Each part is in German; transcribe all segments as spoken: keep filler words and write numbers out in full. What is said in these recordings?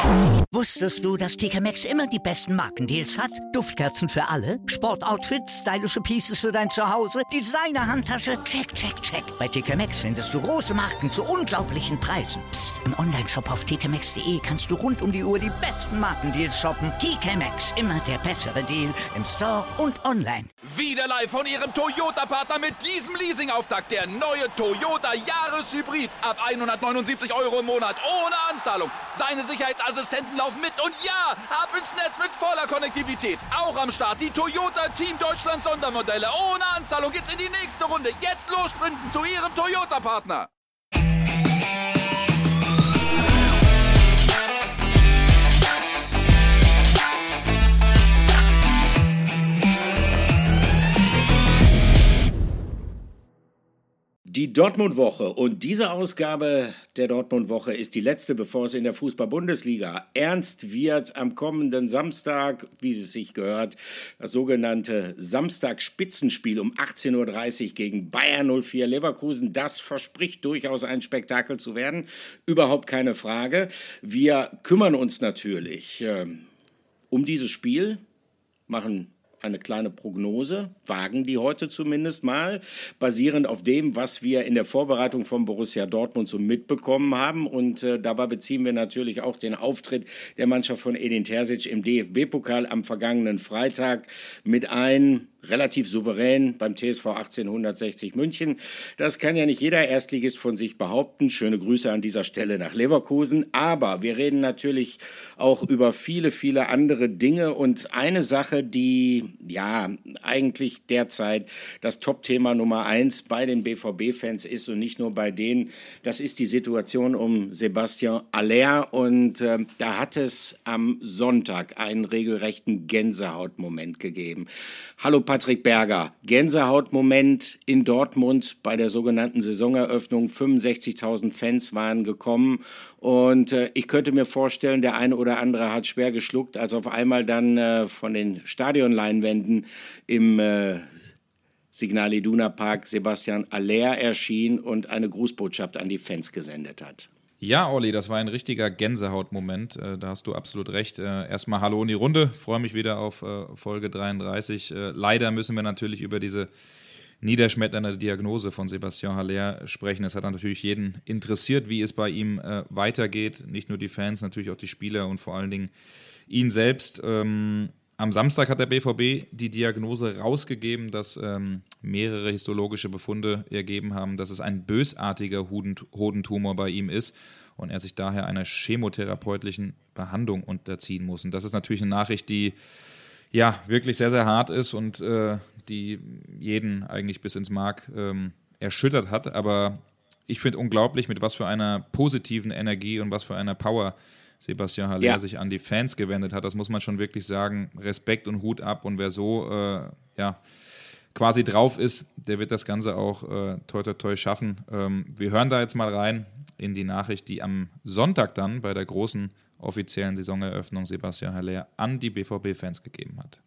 Wusstest du, dass T K Maxx immer die besten Markendeals hat? Duftkerzen für alle, Sportoutfits, stylische Pieces für dein Zuhause, Designer-Handtasche, check, check, check. Bei T K Maxx findest du große Marken zu unglaublichen Preisen. Psst. Im Onlineshop auf t k maxx punkt d e kannst du rund um die Uhr die besten Markendeals shoppen. T K Maxx, immer der bessere Deal im Store und online. Wieder live von Ihrem Toyota-Partner mit diesem Leasing-Auftakt. Der neue Toyota Jahreshybrid. Ab hundertneunundsiebzig Euro im Monat. Ohne Anzahlung. Seine Sicherheitsassistenten laufen mit. Und ja, ab ins Netz mit voller Konnektivität. Auch am Start die Toyota Team Deutschland Sondermodelle. Ohne Anzahlung geht's in die nächste Runde. Jetzt los sprinten zu Ihrem Toyota-Partner. Die Dortmund-Woche und diese Ausgabe der Dortmund-Woche ist die letzte, bevor es in der Fußball-Bundesliga ernst wird. Am kommenden Samstag, wie es sich gehört, das sogenannte Samstag-Spitzenspiel um achtzehn Uhr dreißig gegen Bayer null vier Leverkusen. Das verspricht durchaus ein Spektakel zu werden, überhaupt keine Frage. Wir kümmern uns natürlich äh, um dieses Spiel, machen eine kleine Prognose, wagen die heute zumindest mal, basierend auf dem, was wir in der Vorbereitung von Borussia Dortmund so mitbekommen haben. Und äh, dabei beziehen wir natürlich auch den Auftritt der Mannschaft von Edin Terzic im D F B-Pokal am vergangenen Freitag mit ein. Relativ souverän beim T S V achtzehnhundertsechzig München. Das kann ja nicht jeder Erstligist von sich behaupten. Schöne Grüße an dieser Stelle nach Leverkusen. Aber wir reden natürlich auch über viele, viele andere Dinge. Und eine Sache, die ja eigentlich derzeit das Top-Thema Nummer eins bei den B V B-Fans ist und nicht nur bei denen, das ist die Situation um Sébastien Haller. Und äh, da hat es am Sonntag einen regelrechten Gänsehautmoment gegeben. Hallo Patrick Berger, Gänsehautmoment in Dortmund bei der sogenannten Saisoneröffnung. fünfundsechzigtausend Fans waren gekommen und äh, ich könnte mir vorstellen, der eine oder andere hat schwer geschluckt, als auf einmal dann äh, von den Stadionleinwänden im äh, Signal Iduna Park Sébastien Haller erschien und eine Grußbotschaft an die Fans gesendet hat. Ja, Olli, das war ein richtiger Gänsehautmoment, da hast du absolut recht. Erstmal Hallo in die Runde, freue mich wieder auf Folge dreiunddreißig. Leider müssen wir natürlich über diese niederschmetternde Diagnose von Sébastien Haller sprechen. Es hat natürlich jeden interessiert, wie es bei ihm weitergeht. Nicht nur die Fans, natürlich auch die Spieler und vor allen Dingen ihn selbst. Am Samstag hat der B V B die Diagnose rausgegeben, dass ähm, mehrere histologische Befunde ergeben haben, dass es ein bösartiger Hoden- Hodentumor bei ihm ist und er sich daher einer chemotherapeutischen Behandlung unterziehen muss. Und das ist natürlich eine Nachricht, die ja wirklich sehr, sehr hart ist und äh, die jeden eigentlich bis ins Mark ähm, erschüttert hat. Aber ich finde unglaublich, mit was für einer positiven Energie und was für einer Power Sébastien Haller ja. sich an die Fans gewendet hat. Das muss man schon wirklich sagen. Respekt und Hut ab. Und wer so äh, ja, quasi drauf ist, der wird das Ganze auch äh, toi toi toi schaffen. Ähm, wir hören da jetzt mal rein in die Nachricht, die am Sonntag dann bei der großen offiziellen Saisoneröffnung Sébastien Haller an die B V B-Fans gegeben hat.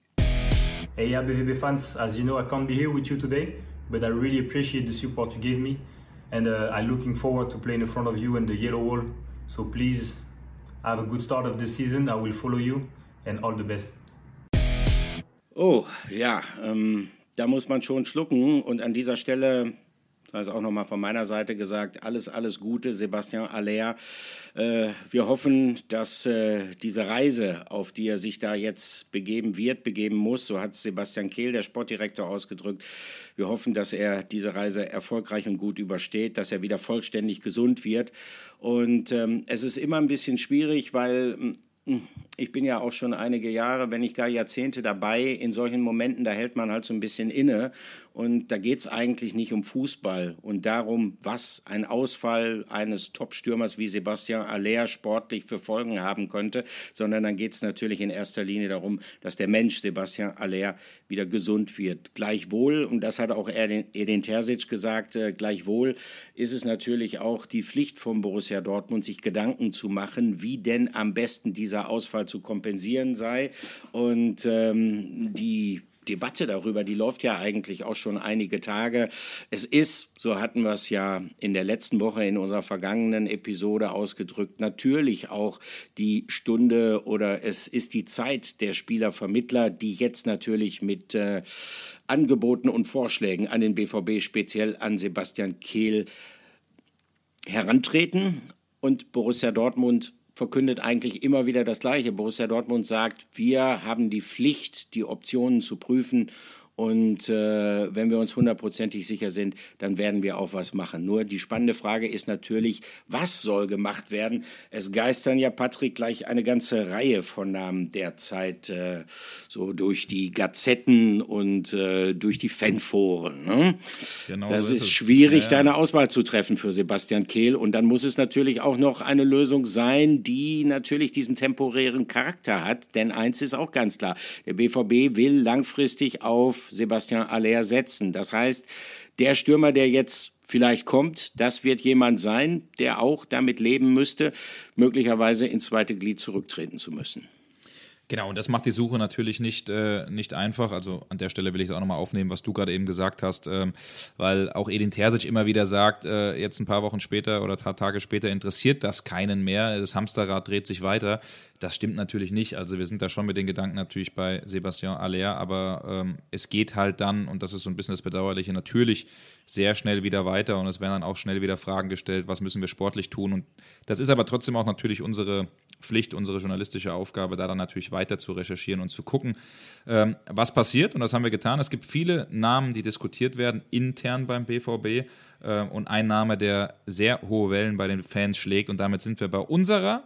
Hey, yeah, B V B-Fans, as you know, I can't be here with you today, but I really appreciate the support you gave me, and uh, I'm looking forward to playing in front of you in the yellow wall. So please, have a good start of the season. I will follow you and all the best. Oh, ja, ähm, da muss man schon schlucken. Und an dieser Stelle, das ist auch nochmal von meiner Seite gesagt, alles, alles Gute, Sébastien Haller. Äh, wir hoffen, dass äh, diese Reise, auf die er sich da jetzt begeben wird, begeben muss, so hat Sebastian Kehl, der Sportdirektor, ausgedrückt. Wir hoffen, dass er diese Reise erfolgreich und gut übersteht, dass er wieder vollständig gesund wird. Und ähm, es ist immer ein bisschen schwierig, weil ich bin ja auch schon einige Jahre, wenn nicht gar Jahrzehnte dabei. In solchen Momenten, da hält man halt so ein bisschen inne. Und da geht es eigentlich nicht um Fußball und darum, was ein Ausfall eines Top-Stürmers wie Sébastien Haller sportlich für Folgen haben könnte, sondern dann geht es natürlich in erster Linie darum, dass der Mensch Sébastien Haller wieder gesund wird. Gleichwohl, und das hat auch Edin Terzic gesagt, äh, gleichwohl ist es natürlich auch die Pflicht von Borussia Dortmund, sich Gedanken zu machen, wie denn am besten dieser Ausfall zu kompensieren sei. Und ähm, die Debatte darüber, die läuft ja eigentlich auch schon einige Tage. Es ist, so hatten wir es ja in der letzten Woche in unserer vergangenen Episode ausgedrückt, natürlich auch die Stunde oder es ist die Zeit der Spielervermittler, die jetzt natürlich mit äh, Angeboten und Vorschlägen an den B V B, speziell an Sebastian Kehl, herantreten. Und Borussia Dortmund verkündet eigentlich immer wieder das Gleiche. Borussia Dortmund sagt, wir haben die Pflicht, die Optionen zu prüfen. Und äh, wenn wir uns hundertprozentig sicher sind, dann werden wir auch was machen. Nur die spannende Frage ist natürlich, was soll gemacht werden? Es geistern ja, Patrick, gleich eine ganze Reihe von Namen derzeit äh, so durch die Gazetten und äh, durch die Fanforen. Ne? Genau, das so ist, ist schwierig, ja, ja. da eine Auswahl zu treffen für Sebastian Kehl. Und dann muss es natürlich auch noch eine Lösung sein, die natürlich diesen temporären Charakter hat. Denn eins ist auch ganz klar, der B V B will langfristig auf Sebastian Haller setzen. Das heißt, der Stürmer, der jetzt vielleicht kommt, das wird jemand sein, der auch damit leben müsste, möglicherweise ins zweite Glied zurücktreten zu müssen. Genau, und das macht die Suche natürlich nicht, äh, nicht einfach. Also an der Stelle will ich es auch nochmal aufnehmen, was du gerade eben gesagt hast, ähm, weil auch Edin Terzic immer wieder sagt, äh, jetzt ein paar Wochen später oder ein paar Tage später interessiert das keinen mehr. Das Hamsterrad dreht sich weiter. Das stimmt natürlich nicht. Also wir sind da schon mit den Gedanken natürlich bei Sebastian Haller, aber ähm, es geht halt dann, und das ist so ein bisschen das Bedauerliche, natürlich sehr schnell wieder weiter und es werden dann auch schnell wieder Fragen gestellt, was müssen wir sportlich tun. Und das ist aber trotzdem auch natürlich unsere Pflicht, unsere journalistische Aufgabe, da dann natürlich weiter zu recherchieren und zu gucken, ähm, was passiert. Und das haben wir getan. Es gibt viele Namen, die diskutiert werden intern beim B V B äh, und ein Name, der sehr hohe Wellen bei den Fans schlägt. Und damit sind wir bei unserer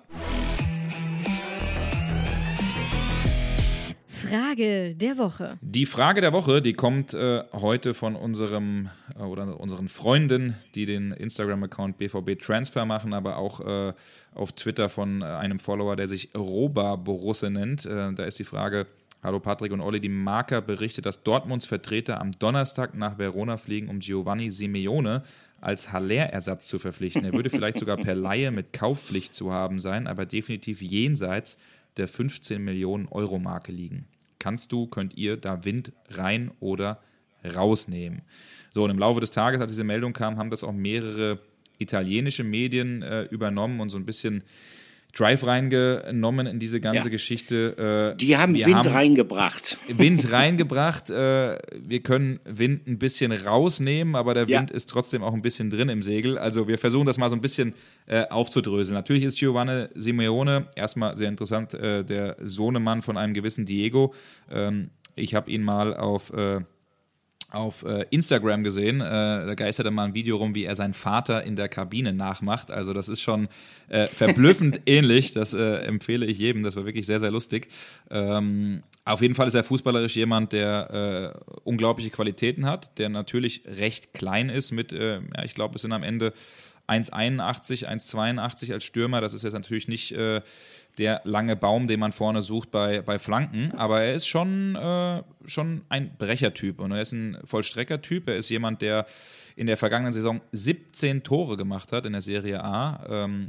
Frage der Woche. Die Frage der Woche, die kommt äh, heute von unserem äh, oder unseren Freunden, die den Instagram-Account B V B Transfer machen, aber auch äh, auf Twitter von äh, einem Follower, der sich Roba Borusse nennt. Äh, da ist die Frage: Hallo Patrick und Olli, die Marca berichtet, dass Dortmunds Vertreter am Donnerstag nach Verona fliegen, um Giovanni Simeone als Haller-Ersatz zu verpflichten. Er würde vielleicht sogar per Leihe mit Kaufpflicht zu haben sein, aber definitiv jenseits der fünfzehn Millionen Euro Marke liegen. Kannst du, könnt ihr da Wind rein oder rausnehmen? So, und im Laufe des Tages, als diese Meldung kam, haben das auch mehrere italienische Medien äh, übernommen und so ein bisschen Drive reingenommen in diese ganze ja. Geschichte. Äh, Die haben Wind haben reingebracht. Wind reingebracht. Äh, wir können Wind ein bisschen rausnehmen, aber der Wind ja. ist trotzdem auch ein bisschen drin im Segel. Also wir versuchen das mal so ein bisschen äh, aufzudröseln. Natürlich ist Giovanni Simeone erstmal sehr interessant, äh, der Sohnemann von einem gewissen Diego. Ähm, ich habe ihn mal auf... Äh, auf äh, Instagram gesehen, äh, da geistert mal ein Video rum, wie er seinen Vater in der Kabine nachmacht, also das ist schon äh, verblüffend ähnlich, das äh, empfehle ich jedem, das war wirklich sehr, sehr lustig. Ähm, auf jeden Fall ist er fußballerisch jemand, der äh, unglaubliche Qualitäten hat, der natürlich recht klein ist mit, äh, ja, ich glaube, es sind am Ende eins Komma einundachtzig, eins Komma zweiundachtzig als Stürmer, das ist jetzt natürlich nicht äh, der lange Baum, den man vorne sucht bei, bei Flanken, aber er ist schon, äh, schon ein Brechertyp und er ist ein Vollstreckertyp, er ist jemand, der in der vergangenen Saison siebzehn Tore gemacht hat in der Serie A ähm,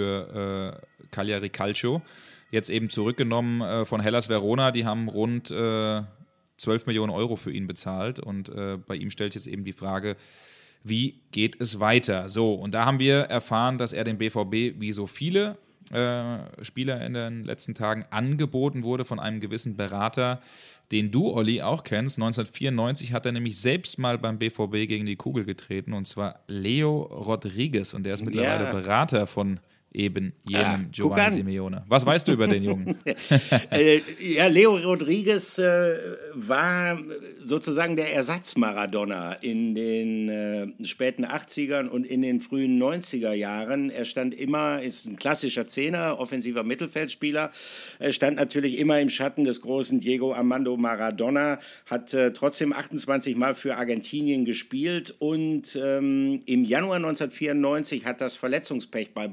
für äh, Cagliari Calcio, jetzt eben zurückgenommen äh, von Hellas Verona, die haben rund äh, zwölf Millionen Euro für ihn bezahlt und äh, bei ihm stellt jetzt eben die Frage, wie geht es weiter? So, und da haben wir erfahren, dass er dem B V B wie so viele Äh, Spieler in den letzten Tagen angeboten wurde von einem gewissen Berater, den du, Olli, auch kennst. neunzehnhundertvierundneunzig hat er nämlich selbst mal beim B V B gegen die Kugel getreten, und zwar Leo Rodriguez, und der ist mittlerweile ja. Berater von eben jenem ah, Giovanni Simeone. Was weißt du über den Jungen? äh, ja, Leo Rodriguez äh, war sozusagen der Ersatz-Maradona in den äh, späten achtzigern und in den frühen neunziger Jahren. Er stand immer, ist ein klassischer Zehner, offensiver Mittelfeldspieler. Er stand natürlich immer im Schatten des großen Diego Armando Maradona, hat äh, trotzdem achtundzwanzig Mal für Argentinien gespielt und ähm, im Januar neunzehnhundertvierundneunzig hat das Verletzungspech bei Borussia Dortmund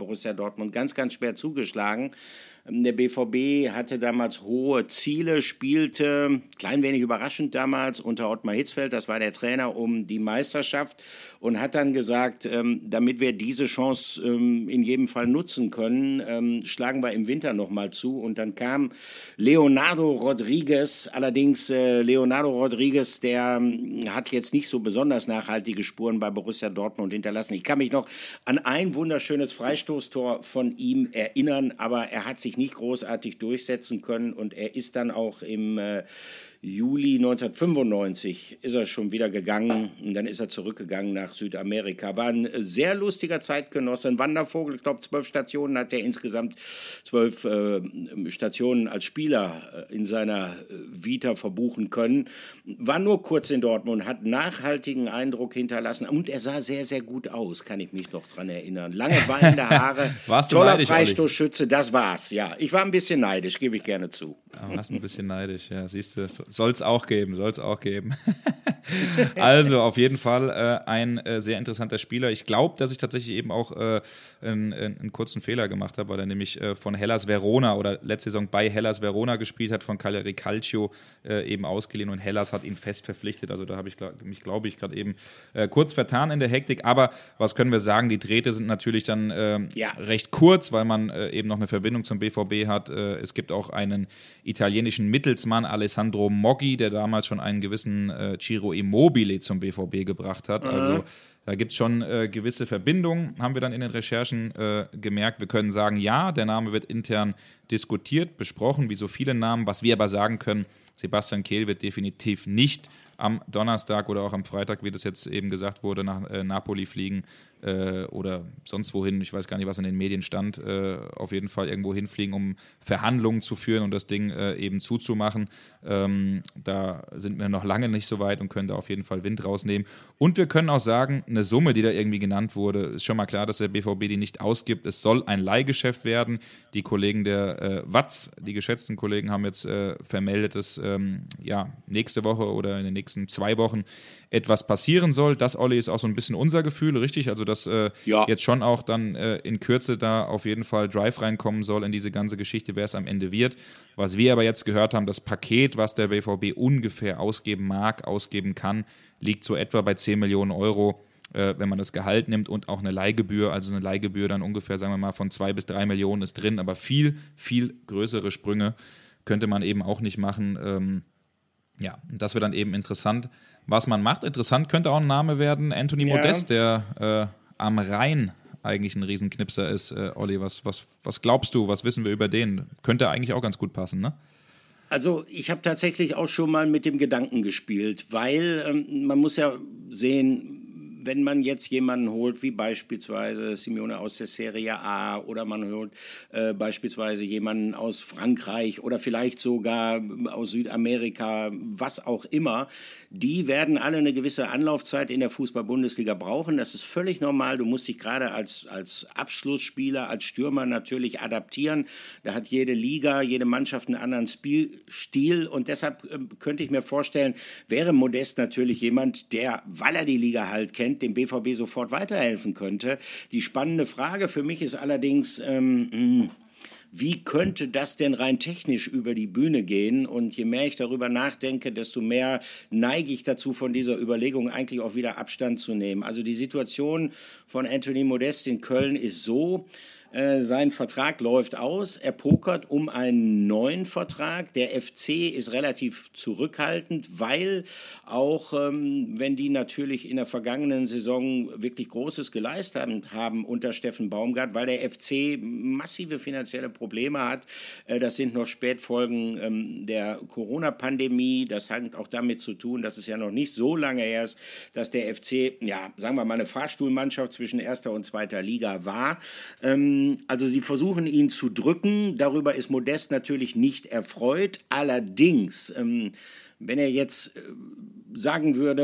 Dortmund ganz, ganz schwer zugeschlagen. Der B V B hatte damals hohe Ziele, spielte, klein wenig überraschend damals, unter Ottmar Hitzfeld, das war der Trainer, um die Meisterschaft und hat dann gesagt, ähm, damit wir diese Chance ähm, in jedem Fall nutzen können, ähm, schlagen wir im Winter nochmal zu. Und dann kam Leonardo Rodriguez, allerdings äh, Leonardo Rodriguez, der äh, hat jetzt nicht so besonders nachhaltige Spuren bei Borussia Dortmund hinterlassen. Ich kann mich noch an ein wunderschönes Freistoßtor von ihm erinnern, aber er hat sich nicht großartig durchsetzen können und er ist dann auch im äh, Juli neunzehnhundertfünfundneunzig ist er schon wieder gegangen und dann ist er zurückgegangen nach Südamerika. War ein sehr lustiger Zeitgenosse, ein Wandervogel, ich glaube zwölf Stationen hat er insgesamt, zwölf äh, Stationen als Spieler in seiner Vita verbuchen können. War nur kurz in Dortmund, hat nachhaltigen Eindruck hinterlassen und er sah sehr, sehr gut aus, kann ich mich noch dran erinnern. Lange weinende Haare, toller neidisch, Freistoßschütze, das war's, ja. Ich war ein bisschen neidisch, gebe ich gerne zu. Du warst ein bisschen neidisch, ja, siehst du, soll es auch geben, soll es auch geben. Also auf jeden Fall äh, ein äh, sehr interessanter Spieler. Ich glaube, dass ich tatsächlich eben auch äh, einen, einen kurzen Fehler gemacht habe, weil er nämlich äh, von Hellas Verona oder letzte Saison bei Hellas Verona gespielt hat, von Cagliari Calcio äh, eben ausgeliehen und Hellas hat ihn fest verpflichtet. Also da habe ich glaub, mich, glaube ich, gerade eben äh, kurz vertan in der Hektik. Aber was können wir sagen? Die Drähte sind natürlich dann äh, ja. recht kurz, weil man äh, eben noch eine Verbindung zum B V B hat. Äh, es gibt auch einen italienischen Mittelsmann, Alessandro Moggi, der damals schon einen gewissen äh, Ciro Immobile zum B V B gebracht hat. Mhm. Also da gibt es schon äh, gewisse Verbindungen, haben wir dann in den Recherchen äh, gemerkt. Wir können sagen, ja, der Name wird intern diskutiert, besprochen, wie so viele Namen. Was wir aber sagen können, Sebastian Kehl wird definitiv nicht am Donnerstag oder auch am Freitag, wie das jetzt eben gesagt wurde, nach äh, Napoli fliegen äh, oder sonst wohin. Ich weiß gar nicht, was in den Medien stand. Äh, auf jeden Fall irgendwo hinfliegen, um Verhandlungen zu führen und das Ding äh, eben zuzumachen. Ähm, da sind wir noch lange nicht so weit und können da auf jeden Fall Wind rausnehmen. Und wir können auch sagen, eine Summe, die da irgendwie genannt wurde, ist schon mal klar, dass der B V B die nicht ausgibt. Es soll ein Leihgeschäft werden. Die Kollegen der äh, Watz, die geschätzten Kollegen, haben jetzt äh, vermeldet, dass ähm, ja, nächste Woche oder in den nächsten zwei Wochen etwas passieren soll. Das, Olli, ist auch so ein bisschen unser Gefühl, richtig? Also, dass äh, ja. jetzt schon auch dann äh, in Kürze da auf jeden Fall Drive reinkommen soll in diese ganze Geschichte, wer es am Ende wird. Was wir aber jetzt gehört haben, das Paket, was der B V B ungefähr ausgeben mag, ausgeben kann, liegt so etwa bei zehn Millionen Euro, äh, wenn man das Gehalt nimmt und auch eine Leihgebühr, also eine Leihgebühr dann ungefähr, sagen wir mal, von zwei bis drei Millionen ist drin, aber viel, viel größere Sprünge könnte man eben auch nicht machen. Ähm, Ja, das wird dann eben interessant, was man macht. Interessant könnte auch ein Name werden, Anthony ja. Modest, der äh, am Rhein eigentlich ein Riesenknipser ist. Äh, Olli, was, was, was glaubst du, was wissen wir über den? Könnte eigentlich auch ganz gut passen, ne? Also ich habe tatsächlich auch schon mal mit dem Gedanken gespielt, weil ähm, man muss ja sehen, wenn man jetzt jemanden holt, wie beispielsweise Simeone aus der Serie A oder man holt äh, beispielsweise jemanden aus Frankreich oder vielleicht sogar aus Südamerika, was auch immer, die werden alle eine gewisse Anlaufzeit in der Fußball-Bundesliga brauchen. Das ist völlig normal. Du musst dich gerade als, als Abschlussspieler, als Stürmer natürlich adaptieren. Da hat jede Liga, jede Mannschaft einen anderen Spielstil und deshalb äh, könnte ich mir vorstellen, wäre Modest natürlich jemand, der, weil er die Liga halt kennt, dem B V B sofort weiterhelfen könnte. Die spannende Frage für mich ist allerdings, ähm, wie könnte das denn rein technisch über die Bühne gehen? Und je mehr ich darüber nachdenke, desto mehr neige ich dazu, von dieser Überlegung eigentlich auch wieder Abstand zu nehmen. Also die Situation von Anthony Modest in Köln ist so: Sein Vertrag läuft aus, er pokert um einen neuen Vertrag. Der F C ist relativ zurückhaltend, weil auch, ähm, wenn die natürlich in der vergangenen Saison wirklich Großes geleistet haben, haben unter Steffen Baumgart, weil der F C massive finanzielle Probleme hat. Äh, das sind noch Spätfolgen ähm, der Corona-Pandemie. Das hat auch damit zu tun, dass es ja noch nicht so lange her ist, dass der F C, ja, sagen wir mal, eine Fahrstuhlmannschaft zwischen erster und zweiter Liga war. Ähm, Also sie versuchen, ihn zu drücken. Darüber ist Modest natürlich nicht erfreut. Allerdings, ähm, wenn er jetzt äh, sagen würde,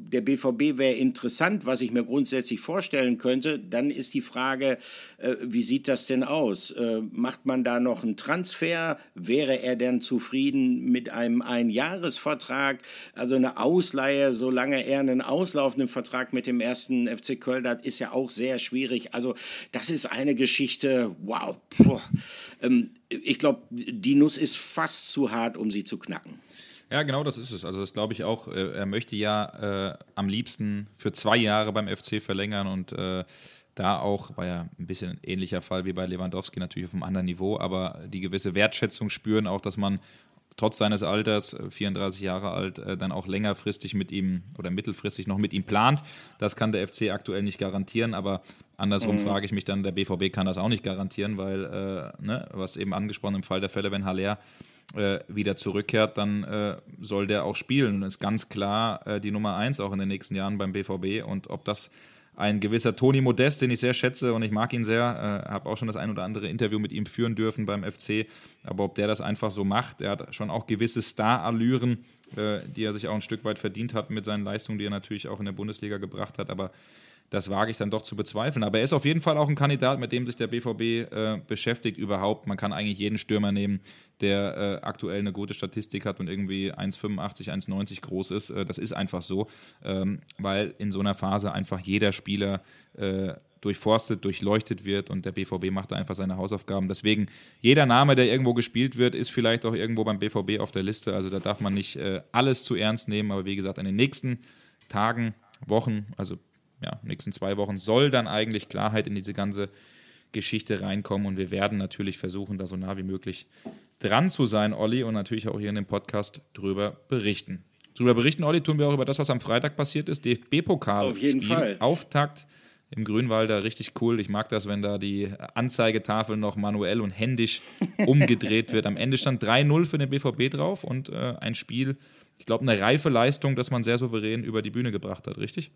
der B V B wäre interessant, was ich mir grundsätzlich vorstellen könnte. Dann ist die Frage, äh, wie sieht das denn aus? Äh, macht man da noch einen Transfer? Wäre er denn zufrieden mit einem Einjahresvertrag? Also eine Ausleihe, solange er einen auslaufenden Vertrag mit dem ersten F C Köln hat, ist ja auch sehr schwierig. Also das ist eine Geschichte, wow. Puh. Ähm, ich glaube, die Nuss ist fast zu hart, um sie zu knacken. Ja, genau, das ist es. Also das glaube ich auch. Er möchte ja äh, am liebsten für zwei Jahre beim F C verlängern und äh, da auch, war ja ein bisschen ein ähnlicher Fall wie bei Lewandowski, natürlich auf einem anderen Niveau, aber die gewisse Wertschätzung spüren, auch dass man trotz seines Alters, vierunddreißig Jahre alt, äh, dann auch längerfristig mit ihm oder mittelfristig noch mit ihm plant. Das kann der F C aktuell nicht garantieren, aber andersrum mhm. frage ich mich dann, der B V B kann das auch nicht garantieren, weil, äh, ne, was eben angesprochen, im Fall der Fälle, wenn Haller Äh, wieder zurückkehrt, dann äh, soll der auch spielen. Das ist ganz klar äh, die Nummer eins auch in den nächsten Jahren beim B V B. Und ob das ein gewisser Toni Modest, den ich sehr schätze und ich mag ihn sehr, äh, habe auch schon das ein oder andere Interview mit ihm führen dürfen beim F C, aber ob der das einfach so macht, er hat schon auch gewisse Star-Allüren, äh, die er sich auch ein Stück weit verdient hat mit seinen Leistungen, die er natürlich auch in der Bundesliga gebracht hat, aber das wage ich dann doch zu bezweifeln. Aber er ist auf jeden Fall auch ein Kandidat, mit dem sich der B V B äh, beschäftigt überhaupt. Man kann eigentlich jeden Stürmer nehmen, der äh, aktuell eine gute Statistik hat und irgendwie eins Komma fünfundachtzig, eins Komma neunzig groß ist. Äh, das ist einfach so, ähm, weil in so einer Phase einfach jeder Spieler äh, durchforstet, durchleuchtet wird und der B V B macht da einfach seine Hausaufgaben. Deswegen, jeder Name, der irgendwo gespielt wird, ist vielleicht auch irgendwo beim B V B auf der Liste. Also da darf man nicht äh, alles zu ernst nehmen. Aber wie gesagt, in den nächsten Tagen, Wochen, also ja, nächsten zwei Wochen soll dann eigentlich Klarheit in diese ganze Geschichte reinkommen und wir werden natürlich versuchen, da so nah wie möglich dran zu sein, Olli, und natürlich auch hier in dem Podcast drüber berichten. Drüber berichten, Olli, tun wir auch über das, was am Freitag passiert ist, D F B-Pokal. Auf jeden Fall. Auftakt im Grünwalder, richtig cool. Ich mag das, wenn da die Anzeigetafel noch manuell und händisch umgedreht wird. Am Ende stand drei null für den B V B drauf und äh, ein Spiel, ich glaube, eine reife Leistung, das man sehr souverän über die Bühne gebracht hat, richtig?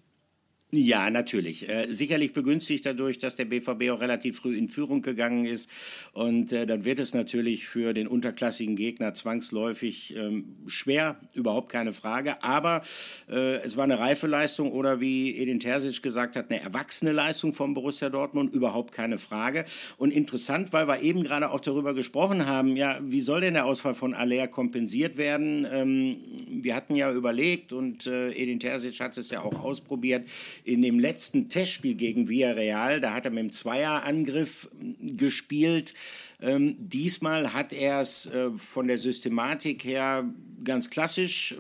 Ja, natürlich. Äh, sicherlich begünstigt dadurch, dass der B V B auch relativ früh in Führung gegangen ist. Und äh, dann wird es natürlich für den unterklassigen Gegner zwangsläufig ähm, schwer, überhaupt keine Frage. Aber äh, es war eine reife Leistung oder wie Edin Terzic gesagt hat, eine erwachsene Leistung von Borussia Dortmund, überhaupt keine Frage. Und interessant, weil wir eben gerade auch darüber gesprochen haben, ja, wie soll denn der Ausfall von Haller kompensiert werden? Ähm, wir hatten ja überlegt und äh, Edin Terzic hat es ja auch ausprobiert, in dem letzten Testspiel gegen Villarreal, da hat er mit dem Zweierangriff gespielt. Ähm, diesmal hat er es äh, von der Systematik her ganz klassisch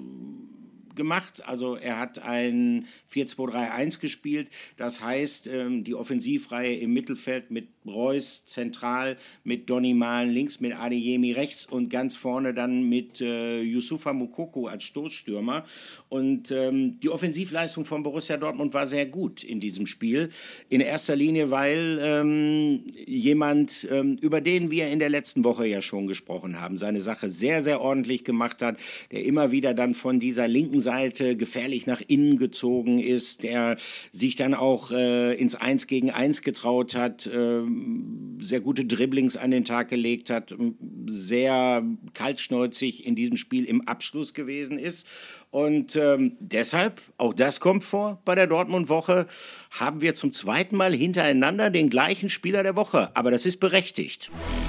gemacht. Also er hat ein vier zwei drei eins gespielt. Das heißt, ähm, die Offensivreihe im Mittelfeld mit Reus zentral, mit Donny Malen links, mit Adeyemi rechts und ganz vorne dann mit äh, Youssoufa Moukoko als Stoßstürmer. Und ähm, die Offensivleistung von Borussia Dortmund war sehr gut in diesem Spiel. In erster Linie, weil ähm, jemand, ähm, über den wir in der letzten Woche ja schon gesprochen haben, seine Sache sehr, sehr ordentlich gemacht hat, der immer wieder dann von dieser linken Seite gefährlich nach innen gezogen ist, der sich dann auch äh, ins Eins gegen Eins getraut hat, äh, sehr gute Dribblings an den Tag gelegt hat, sehr kaltschnäuzig in diesem Spiel im Abschluss gewesen ist. Und ähm, deshalb, auch das kommt vor bei der Dortmund-Woche, haben wir zum zweiten Mal hintereinander den gleichen Spieler der Woche. Aber das ist berechtigt.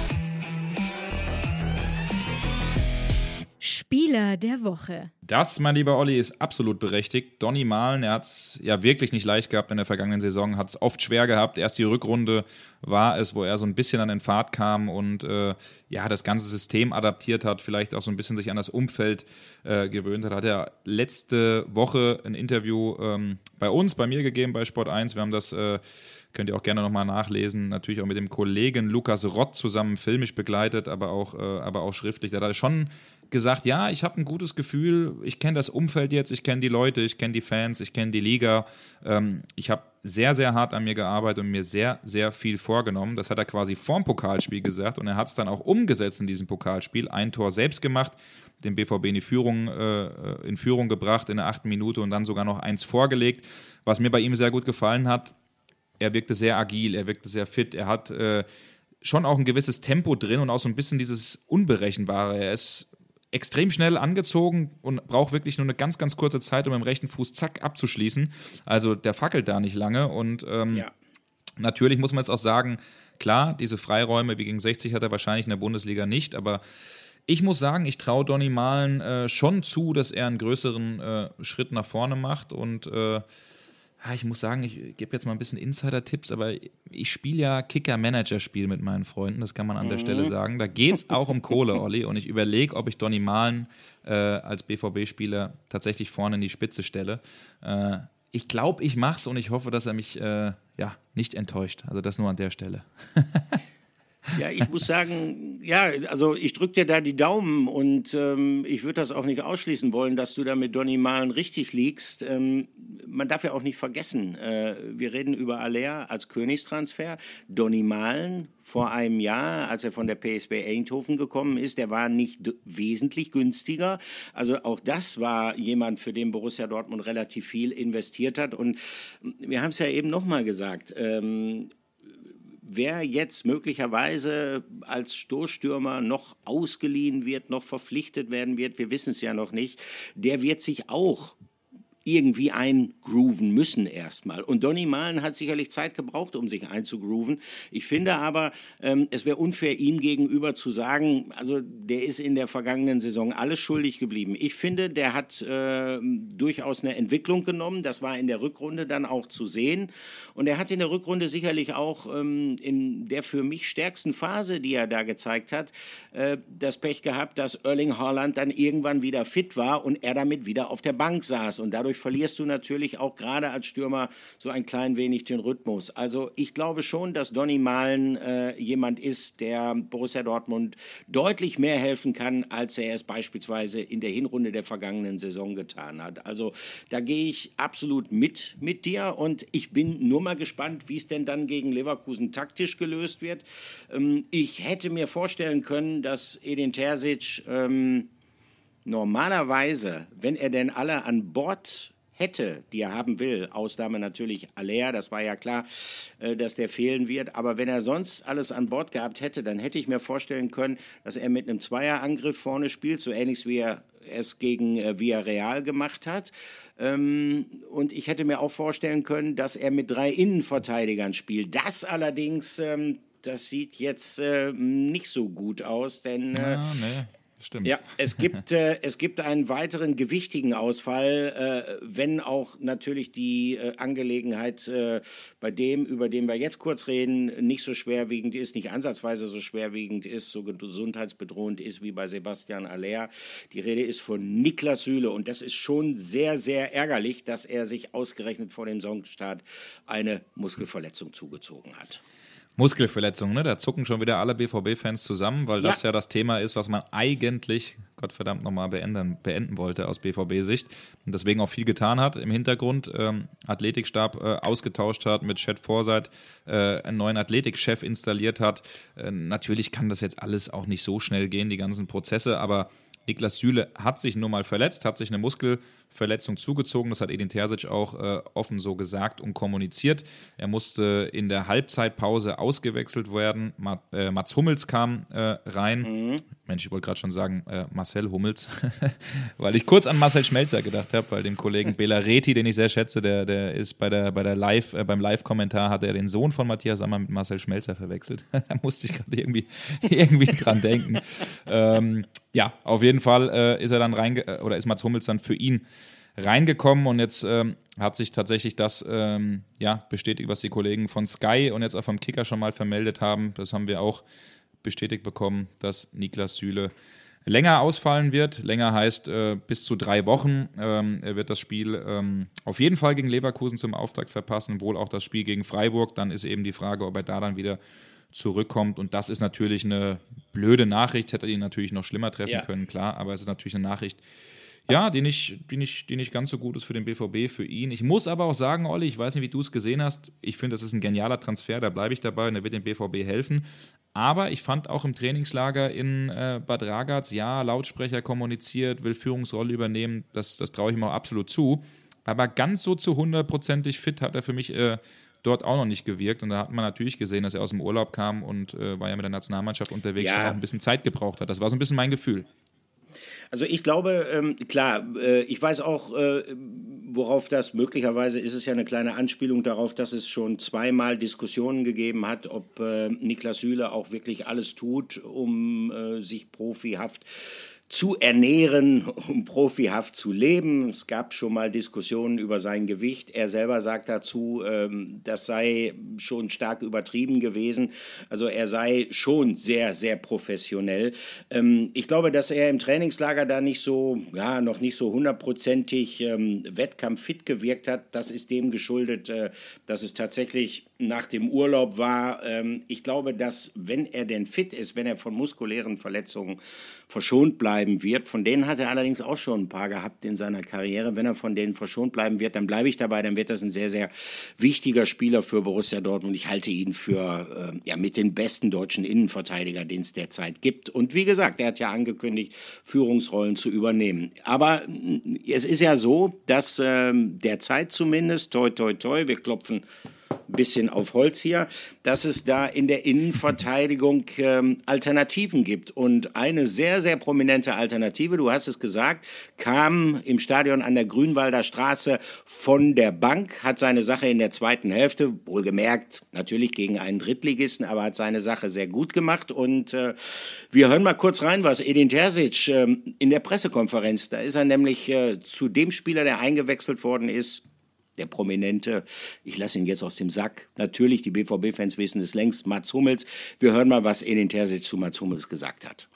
Spieler der Woche. Das, mein lieber Olli, ist absolut berechtigt. Donny Malen, er hat es ja wirklich nicht leicht gehabt in der vergangenen Saison, hat es oft schwer gehabt. Erst die Rückrunde war es, wo er so ein bisschen an den Pfad kam und äh, ja, das ganze System adaptiert hat, vielleicht auch so ein bisschen sich an das Umfeld äh, gewöhnt hat. Hat er letzte Woche ein Interview ähm, bei uns, bei mir gegeben, bei Sport eins. Wir haben das, äh, könnt ihr auch gerne nochmal nachlesen, natürlich auch mit dem Kollegen Lukas Rott zusammen filmisch begleitet, aber auch, äh, aber auch schriftlich. Da hat er schon gesagt, ja, ich habe ein gutes Gefühl, ich kenne das Umfeld jetzt, ich kenne die Leute, ich kenne die Fans, ich kenne die Liga. Ähm, ich habe sehr, sehr hart an mir gearbeitet und mir sehr, sehr viel vorgenommen. Das hat er quasi vorm Pokalspiel gesagt und er hat es dann auch umgesetzt in diesem Pokalspiel. Ein Tor selbst gemacht, den B V B in die Führung, äh, in Führung gebracht in der achten Minute und dann sogar noch eins vorgelegt. Was mir bei ihm sehr gut gefallen hat, er wirkte sehr agil, er wirkte sehr fit, er hat äh, schon auch ein gewisses Tempo drin und auch so ein bisschen dieses Unberechenbare. Er ist extrem schnell angezogen und braucht wirklich nur eine ganz, ganz kurze Zeit, um mit dem rechten Fuß zack abzuschließen. Also der fackelt da nicht lange und ähm, ja. Natürlich muss man jetzt auch sagen, klar, diese Freiräume wie gegen sechzig hat er wahrscheinlich in der Bundesliga nicht, aber ich muss sagen, ich traue Donny Malen äh, schon zu, dass er einen größeren äh, Schritt nach vorne macht und äh, ich muss sagen, ich gebe jetzt mal ein bisschen Insider-Tipps, aber ich spiele ja Kicker-Manager-Spiel mit meinen Freunden, das kann man an der mhm. Stelle sagen. Da geht es auch um Kohle, Olli, und ich überlege, ob ich Donny Malen äh, als B V B-Spieler tatsächlich vorne in die Spitze stelle. Äh, ich glaube, ich mache es und ich hoffe, dass er mich äh, ja, nicht enttäuscht. Also das nur an der Stelle. Ja, ich muss sagen, ja, also ich drücke dir da die Daumen und ähm, ich würde das auch nicht ausschließen wollen, dass du da mit Donny Malen richtig liegst. Ähm, man darf ja auch nicht vergessen, äh, wir reden über Aller als Königstransfer. Donny Malen vor einem Jahr, als er von der P S V Eindhoven gekommen ist, der war nicht d- wesentlich günstiger. Also auch das war jemand, für den Borussia Dortmund relativ viel investiert hat. Und wir haben es ja eben nochmal gesagt, ähm, wer jetzt möglicherweise als Stoßstürmer noch ausgeliehen wird, noch verpflichtet werden wird, wir wissen es ja noch nicht, der wird sich auch irgendwie eingrooven müssen erstmal. Und Donny Malen hat sicherlich Zeit gebraucht, um sich einzugrooven. Ich finde aber, ähm, es wäre unfair, ihm gegenüber zu sagen, also der ist in der vergangenen Saison alles schuldig geblieben. Ich finde, der hat äh, durchaus eine Entwicklung genommen. Das war in der Rückrunde dann auch zu sehen. Und er hat in der Rückrunde sicherlich auch ähm, in der für mich stärksten Phase, die er da gezeigt hat, äh, das Pech gehabt, dass Erling Haaland dann irgendwann wieder fit war und er damit wieder auf der Bank saß. Und dadurch verlierst du natürlich auch gerade als Stürmer so ein klein wenig den Rhythmus. Also ich glaube schon, dass Donny Malen äh, jemand ist, der Borussia Dortmund deutlich mehr helfen kann, als er es beispielsweise in der Hinrunde der vergangenen Saison getan hat. Also da gehe ich absolut mit mit dir und ich bin nur mal gespannt, wie es denn dann gegen Leverkusen taktisch gelöst wird. Ähm, ich hätte mir vorstellen können, dass Edin Terzic ähm, normalerweise, wenn er denn alle an Bord hätte, die er haben will, Ausnahme natürlich Aller, das war ja klar, äh, dass der fehlen wird, aber wenn er sonst alles an Bord gehabt hätte, dann hätte ich mir vorstellen können, dass er mit einem Zweierangriff vorne spielt, so ähnlich wie er es gegen äh, Villarreal gemacht hat. Ähm, und ich hätte mir auch vorstellen können, dass er mit drei Innenverteidigern spielt. Das allerdings, ähm, das sieht jetzt äh, nicht so gut aus, denn äh, ah, nee. Stimmt. Ja, es gibt, äh, es gibt einen weiteren gewichtigen Ausfall, äh, wenn auch natürlich die äh, Angelegenheit äh, bei dem, über den wir jetzt kurz reden, nicht so schwerwiegend ist, nicht ansatzweise so schwerwiegend ist, so gesundheitsbedrohend ist wie bei Sebastian Aller. Die Rede ist von Niklas Süle und das ist schon sehr, sehr ärgerlich, dass er sich ausgerechnet vor dem Saisonstart eine Muskelverletzung zugezogen hat. Muskelverletzung, ne? Da zucken schon wieder alle B V B-Fans zusammen, weil das ja. ja das Thema ist, was man eigentlich, Gottverdammt, nochmal beenden, beenden wollte aus B V B-Sicht und deswegen auch viel getan hat im Hintergrund, ähm, Athletikstab äh, ausgetauscht hat, mit Chad Forsyth äh, einen neuen Athletikchef installiert hat. Äh, natürlich kann das jetzt alles auch nicht so schnell gehen, die ganzen Prozesse, aber Niklas Süle hat sich nur mal verletzt, hat sich eine Muskelverletzung zugezogen. Das hat Edin Terzic auch äh, offen so gesagt und kommuniziert. Er musste in der Halbzeitpause ausgewechselt werden. Ma- äh, Mats Hummels kam äh, rein. Mhm. Mensch, ich wollte gerade schon sagen äh, Marcel Hummels, weil ich kurz an Marcel Schmelzer gedacht habe, weil dem Kollegen Bela Reti, den ich sehr schätze, der, der ist bei der, bei der Live, äh, beim Live-Kommentar hat er den Sohn von Matthias Sammer mit Marcel Schmelzer verwechselt. Da musste ich gerade irgendwie, irgendwie dran denken. Ähm, ja, auf jeden Fall äh, ist er dann reinge- oder ist Mats Hummels dann für ihn reingekommen und jetzt ähm, hat sich tatsächlich das ähm, ja, bestätigt, was die Kollegen von Sky und jetzt auch vom Kicker schon mal vermeldet haben. Das haben wir auch bestätigt bekommen, dass Niklas Süle länger ausfallen wird. Länger heißt äh, bis zu drei Wochen. Ähm, er wird das Spiel ähm, auf jeden Fall gegen Leverkusen zum Auftakt verpassen, wohl auch das Spiel gegen Freiburg. Dann ist eben die Frage, ob er da dann wieder zurückkommt und das ist natürlich eine blöde Nachricht, hätte ihn natürlich noch schlimmer treffen ja. können, klar, aber es ist natürlich eine Nachricht, ja, die nicht, die, nicht, die nicht ganz so gut ist für den B V B, für ihn. Ich muss aber auch sagen, Olli, ich weiß nicht, wie du es gesehen hast, ich finde, das ist ein genialer Transfer, da bleibe ich dabei und der wird dem B V B helfen, aber ich fand auch im Trainingslager in äh, Bad Ragaz, ja, Lautsprecher kommuniziert, will Führungsrolle übernehmen, das, das traue ich ihm auch absolut zu, aber ganz so zu hundertprozentig fit hat er für mich äh, dort auch noch nicht gewirkt und da hat man natürlich gesehen, dass er aus dem Urlaub kam und äh, war ja mit der Nationalmannschaft unterwegs ja. und auch ein bisschen Zeit gebraucht hat. Das war so ein bisschen mein Gefühl. Also ich glaube, ähm, klar, äh, ich weiß auch, äh, worauf das möglicherweise ist es ja eine kleine Anspielung darauf, dass es schon zweimal Diskussionen gegeben hat, ob äh, Niklas Süle auch wirklich alles tut, um äh, sich profihaft zu ernähren, um profihaft zu leben. Es gab schon mal Diskussionen über sein Gewicht. Er selber sagt dazu, ähm, das sei schon stark übertrieben gewesen. Also er sei schon sehr, sehr professionell. Ähm, ich glaube, dass er im Trainingslager da nicht so, ja, noch nicht so hundertprozentig ähm, wettkampffit gewirkt hat. Das ist dem geschuldet, äh, dass es tatsächlich nach dem Urlaub war. Ähm, ich glaube, dass wenn er denn fit ist, wenn er von muskulären Verletzungen verschont bleiben wird, von denen hat er allerdings auch schon ein paar gehabt in seiner Karriere, wenn er von denen verschont bleiben wird, dann bleibe ich dabei, dann wird das ein sehr, sehr wichtiger Spieler für Borussia Dortmund. Ich halte ihn für äh, ja, mit den besten deutschen Innenverteidiger, den es derzeit gibt. Und wie gesagt, er hat ja angekündigt, Führungsrollen zu übernehmen. Aber es ist ja so, dass äh, derzeit zumindest, toi, toi, toi, wir klopfen ein bisschen auf Holz hier, dass es da in der Innenverteidigung ähm, Alternativen gibt. Und eine sehr, sehr prominente Alternative, du hast es gesagt, kam im Stadion an der Grünwalder Straße von der Bank, hat seine Sache in der zweiten Hälfte, wohlgemerkt, natürlich gegen einen Drittligisten, aber hat seine Sache sehr gut gemacht. Und äh, wir hören mal kurz rein, was Edin Terzic äh, in der Pressekonferenz, da ist er nämlich äh, zu dem Spieler, der eingewechselt worden ist, der Prominente, ich lasse ihn jetzt aus dem Sack, natürlich, die B V B-Fans wissen es längst, Mats Hummels. Wir hören mal, was Edin Terzic zu Mats Hummels gesagt hat.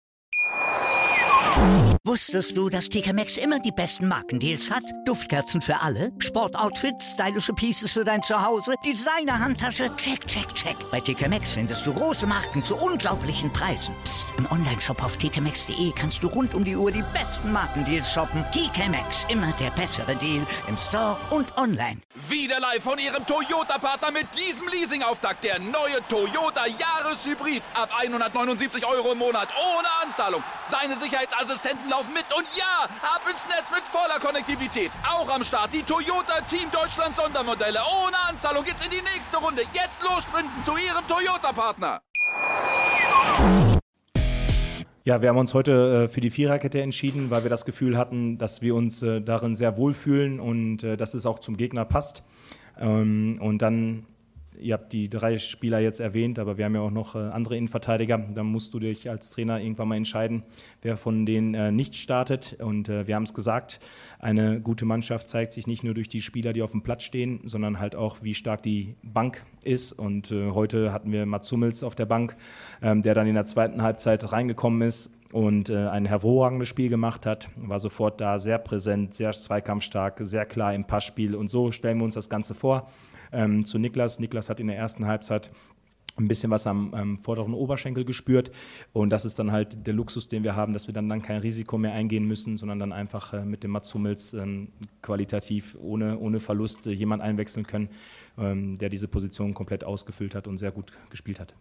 Wusstest du, dass T K Maxx immer die besten Markendeals hat? Duftkerzen für alle, Sportoutfits, stylische Pieces für dein Zuhause, Designer-Handtasche, check, check, check. Bei T K Maxx findest du große Marken zu unglaublichen Preisen. Psst. Im Onlineshop auf t k maxx punkt d e kannst du rund um die Uhr die besten Markendeals shoppen. T K Maxx, immer der bessere Deal im Store und online. Wieder live von Ihrem Toyota-Partner mit diesem Leasing-Auftakt. Der neue Toyota Jahreshybrid. Ab hundertneunundsiebzig Euro im Monat ohne Anzahlung. Seine Sicherheitsassistenten laufen mit und ja, ab ins Netz mit voller Konnektivität. Auch am Start die Toyota Team Deutschland Sondermodelle. Ohne Anzahlung geht's in die nächste Runde. Jetzt los sprinten zu Ihrem Toyota-Partner. Ja, wir haben uns heute äh, für die Viererkette entschieden, weil wir das Gefühl hatten, dass wir uns äh, darin sehr wohlfühlen und äh, dass es auch zum Gegner passt. Ähm, und dann, ihr habt die drei Spieler jetzt erwähnt, aber wir haben ja auch noch äh, andere Innenverteidiger. Da musst du dich als Trainer irgendwann mal entscheiden, wer von denen äh, nicht startet. Und äh, wir haben es gesagt, eine gute Mannschaft zeigt sich nicht nur durch die Spieler, die auf dem Platz stehen, sondern halt auch, wie stark die Bank ist. Und äh, heute hatten wir Mats Hummels auf der Bank, ähm, der dann in der zweiten Halbzeit reingekommen ist und äh, ein hervorragendes Spiel gemacht hat, war sofort da, sehr präsent, sehr zweikampfstark, sehr klar im Passspiel. Und so stellen wir uns das Ganze vor. Ähm, zu Niklas. Niklas hat in der ersten Halbzeit ein bisschen was am ähm, vorderen Oberschenkel gespürt und das ist dann halt der Luxus, den wir haben, dass wir dann, dann kein Risiko mehr eingehen müssen, sondern dann einfach äh, mit dem Mats Hummels ähm, qualitativ ohne, ohne Verlust äh, jemand einwechseln können, ähm, der diese Position komplett ausgefüllt hat und sehr gut gespielt hat.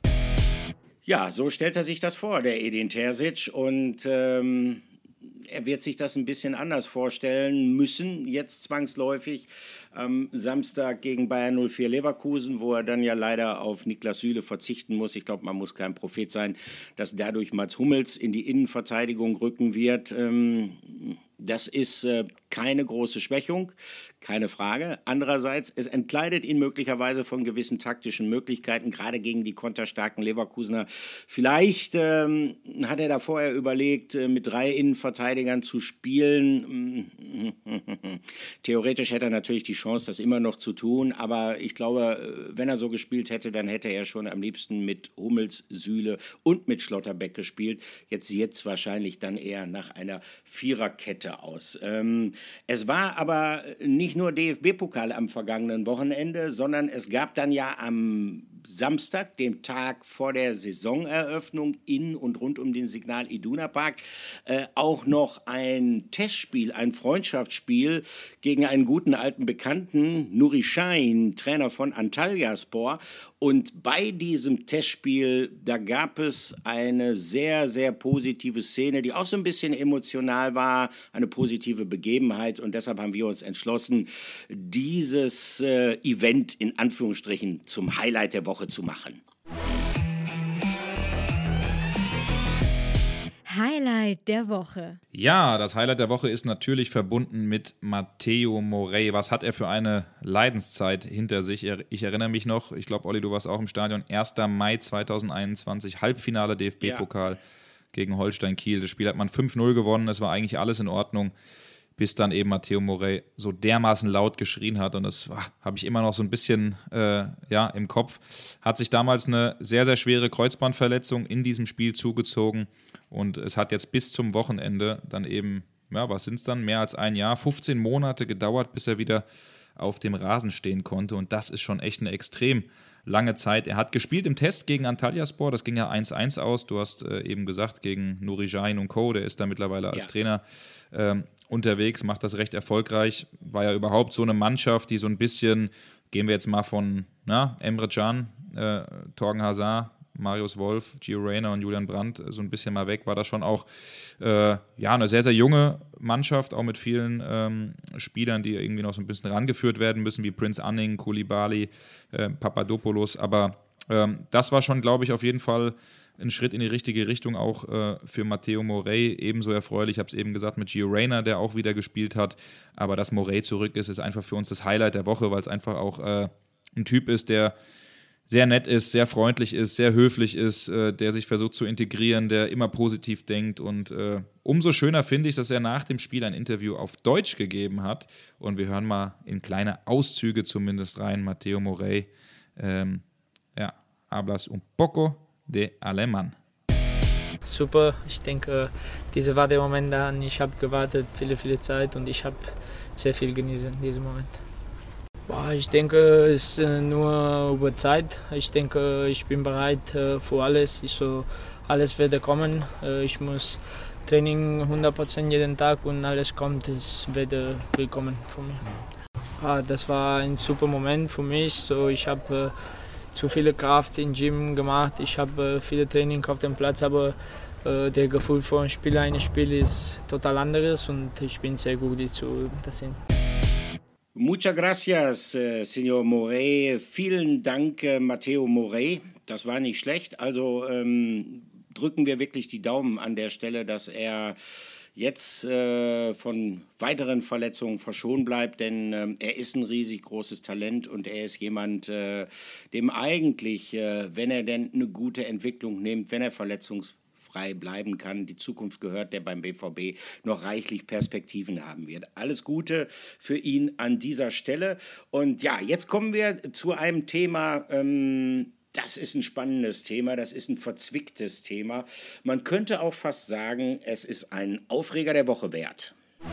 Ja, so stellt er sich das vor, der Edin Terzic, und ähm, er wird sich das ein bisschen anders vorstellen müssen, jetzt zwangsläufig am Samstag gegen Bayern null vier Leverkusen, wo er dann ja leider auf Niklas Süle verzichten muss. Ich glaube, man muss kein Prophet sein, dass dadurch Mats Hummels in die Innenverteidigung rücken wird. Ähm, das ist äh, keine große Schwächung, keine Frage. Andererseits, es entkleidet ihn möglicherweise von gewissen taktischen Möglichkeiten, gerade gegen die konterstarken Leverkusener. Vielleicht ähm, hat er da vorher überlegt, äh, mit drei Innenverteidigern zu spielen. Theoretisch hätte er natürlich die Chance, das immer noch zu tun, aber ich glaube, wenn er so gespielt hätte, dann hätte er schon am liebsten mit Hummels, Süle und mit Schlotterbeck gespielt. Jetzt sieht es wahrscheinlich dann eher nach einer Viererkette aus. Ähm, es war aber nicht nur D F B-Pokal am vergangenen Wochenende, sondern es gab dann ja am Samstag, dem Tag vor der Saisoneröffnung in und rund um den Signal Iduna Park, äh, auch noch ein Testspiel, ein Freundschaftsspiel gegen einen guten alten Bekannten, Nuri Sahin, Trainer von Antalyaspor. Und bei diesem Testspiel, da gab es eine sehr, sehr positive Szene, die auch so ein bisschen emotional war, eine positive Begebenheit. Und deshalb haben wir uns entschlossen, dieses äh, Event in Anführungsstrichen zum Highlight der Woche zu machen. Highlight der Woche. Ja, das Highlight der Woche ist natürlich verbunden mit Matteo Morey. Was hat er für eine Leidenszeit hinter sich? Ich erinnere mich noch, ich glaube, Olli, du warst auch im Stadion, erster Mai zweitausendeinundzwanzig, Halbfinale D F B-Pokal ja. gegen Holstein Kiel. Das Spiel hat man fünf null gewonnen, es war eigentlich alles in Ordnung, bis dann eben Matteo Morey so dermaßen laut geschrien hat und das habe ich immer noch so ein bisschen äh, ja, im Kopf. Hat sich damals eine sehr, sehr schwere Kreuzbandverletzung in diesem Spiel zugezogen und es hat jetzt bis zum Wochenende dann eben, ja, was sind es dann, mehr als ein Jahr, fünfzehn Monate gedauert, bis er wieder auf dem Rasen stehen konnte und das ist schon echt eine extrem lange Zeit. Er hat gespielt im Test gegen Antalyaspor, das ging ja eins eins aus, du hast äh, eben gesagt, gegen Nuri Sahin und Co., der ist da mittlerweile als ja. Trainer ähm, unterwegs, macht das recht erfolgreich, war ja überhaupt so eine Mannschaft, die so ein bisschen, gehen wir jetzt mal von na, Emre Can, äh, Torgen Hazard, Marius Wolf, Gio Reyna und Julian Brandt so ein bisschen mal weg, war das schon auch äh, ja, eine sehr, sehr junge Mannschaft, auch mit vielen ähm, Spielern, die irgendwie noch so ein bisschen rangeführt werden müssen, wie Prince Anning, Koulibaly, äh, Papadopoulos, aber ähm, das war schon, glaube ich, auf jeden Fall ein Schritt in die richtige Richtung auch äh, für Matteo Morey, ebenso erfreulich, ich habe es eben gesagt, mit Gio Reyna, der auch wieder gespielt hat, aber dass Morey zurück ist, ist einfach für uns das Highlight der Woche, weil es einfach auch äh, ein Typ ist, der sehr nett ist, sehr freundlich ist, sehr höflich ist, äh, der sich versucht zu integrieren, der immer positiv denkt und äh, umso schöner finde ich, dass er nach dem Spiel ein Interview auf Deutsch gegeben hat und wir hören mal in kleine Auszüge zumindest rein, Matteo Morey, ähm, ja, hablas un poco de alemán. Super, ich denke, dieser war der Moment dann, ich habe gewartet, viele, viele Zeit und ich habe sehr viel genossen in diesem Moment. Boah, ich denke, es ist nur über Zeit. Ich denke, ich bin bereit für alles. Ich so, alles wird kommen. Ich muss Training hundert Prozent jeden Tag und alles kommt, es wird willkommen von mir. Das war ein super Moment für mich. So, ich habe zu viel Kraft im Gym gemacht. Ich habe viele Training auf dem Platz, aber der Gefühl für ein Spieler eines Spiels ist total anderes und ich bin sehr gut zu das sind. Muchas gracias, äh, Senor Morey. Vielen Dank, äh, Matteo Morey. Das war nicht schlecht. Also ähm, drücken wir wirklich die Daumen an der Stelle, dass er jetzt äh, von weiteren Verletzungen verschont bleibt, denn äh, er ist ein riesig großes Talent und er ist jemand, äh, dem eigentlich, äh, wenn er denn eine gute Entwicklung nimmt, wenn er verletzungs frei bleiben kann. Die Zukunft gehört, der beim B V B noch reichlich Perspektiven haben wird. Alles Gute für ihn an dieser Stelle. Und ja, jetzt kommen wir zu einem Thema, ähm, das ist ein spannendes Thema, das ist ein verzwicktes Thema. Man könnte auch fast sagen, es ist ein Aufreger der Woche wert.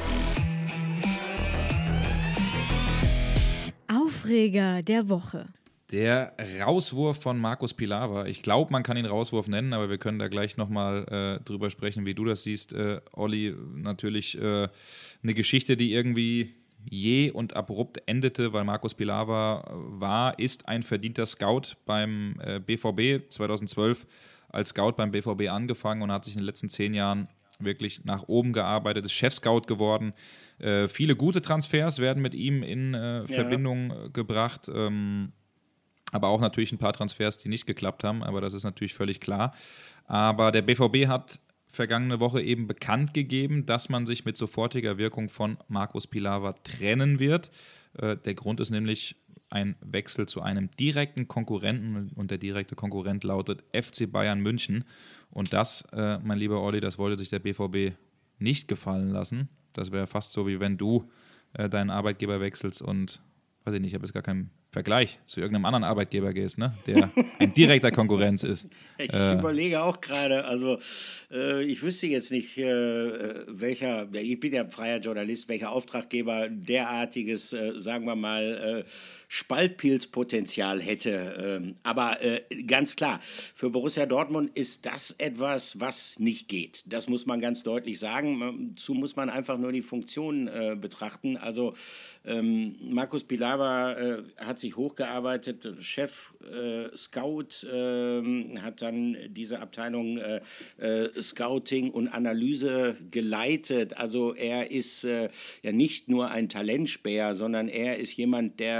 Aufreger der Woche. Der Rauswurf von Marcus Pilawa. Ich glaube, man kann ihn Rauswurf nennen, aber wir können da gleich nochmal äh, drüber sprechen, wie du das siehst, äh, Olli. Natürlich äh, eine Geschichte, die irgendwie jäh und abrupt endete, weil Marcus Pilawa war, ist ein verdienter Scout beim äh, B V B. zweitausendzwölf als Scout beim B V B angefangen und hat sich in den letzten zehn Jahren wirklich nach oben gearbeitet, ist Chefscout geworden. Äh, viele gute Transfers werden mit ihm in äh, ja. Verbindung gebracht. Ähm, aber auch natürlich ein paar Transfers, die nicht geklappt haben, aber das ist natürlich völlig klar. Aber der B V B hat vergangene Woche eben bekannt gegeben, dass man sich mit sofortiger Wirkung von Marcus Pilawa trennen wird. Äh, der Grund ist nämlich ein Wechsel zu einem direkten Konkurrenten und der direkte Konkurrent lautet F C Bayern München. Und das, äh, mein lieber Olli, das wollte sich der B V B nicht gefallen lassen. Das wäre fast so, wie wenn du äh, deinen Arbeitgeber wechselst und, weiß ich nicht, ich habe jetzt gar keinen Vergleich zu irgendeinem anderen Arbeitgeber gehst, ne? Der ein direkter Konkurrenz ist. Ich äh, überlege auch gerade, also äh, ich wüsste jetzt nicht, äh, welcher, ich bin ja freier Journalist, welcher Auftraggeber derartiges, äh, sagen wir mal, äh, Spaltpilzpotenzial hätte. Ähm, aber äh, ganz klar, für Borussia Dortmund ist das etwas, was nicht geht. Das muss man ganz deutlich sagen. Dazu muss man einfach nur die Funktion äh, betrachten. Also ähm, Marcus Pilawa äh, hat sich hochgearbeitet, Chef äh, Scout, äh, hat dann diese Abteilung äh, äh, Scouting und Analyse geleitet. Also er ist äh, ja nicht nur ein Talentspäher, sondern er ist jemand, der dort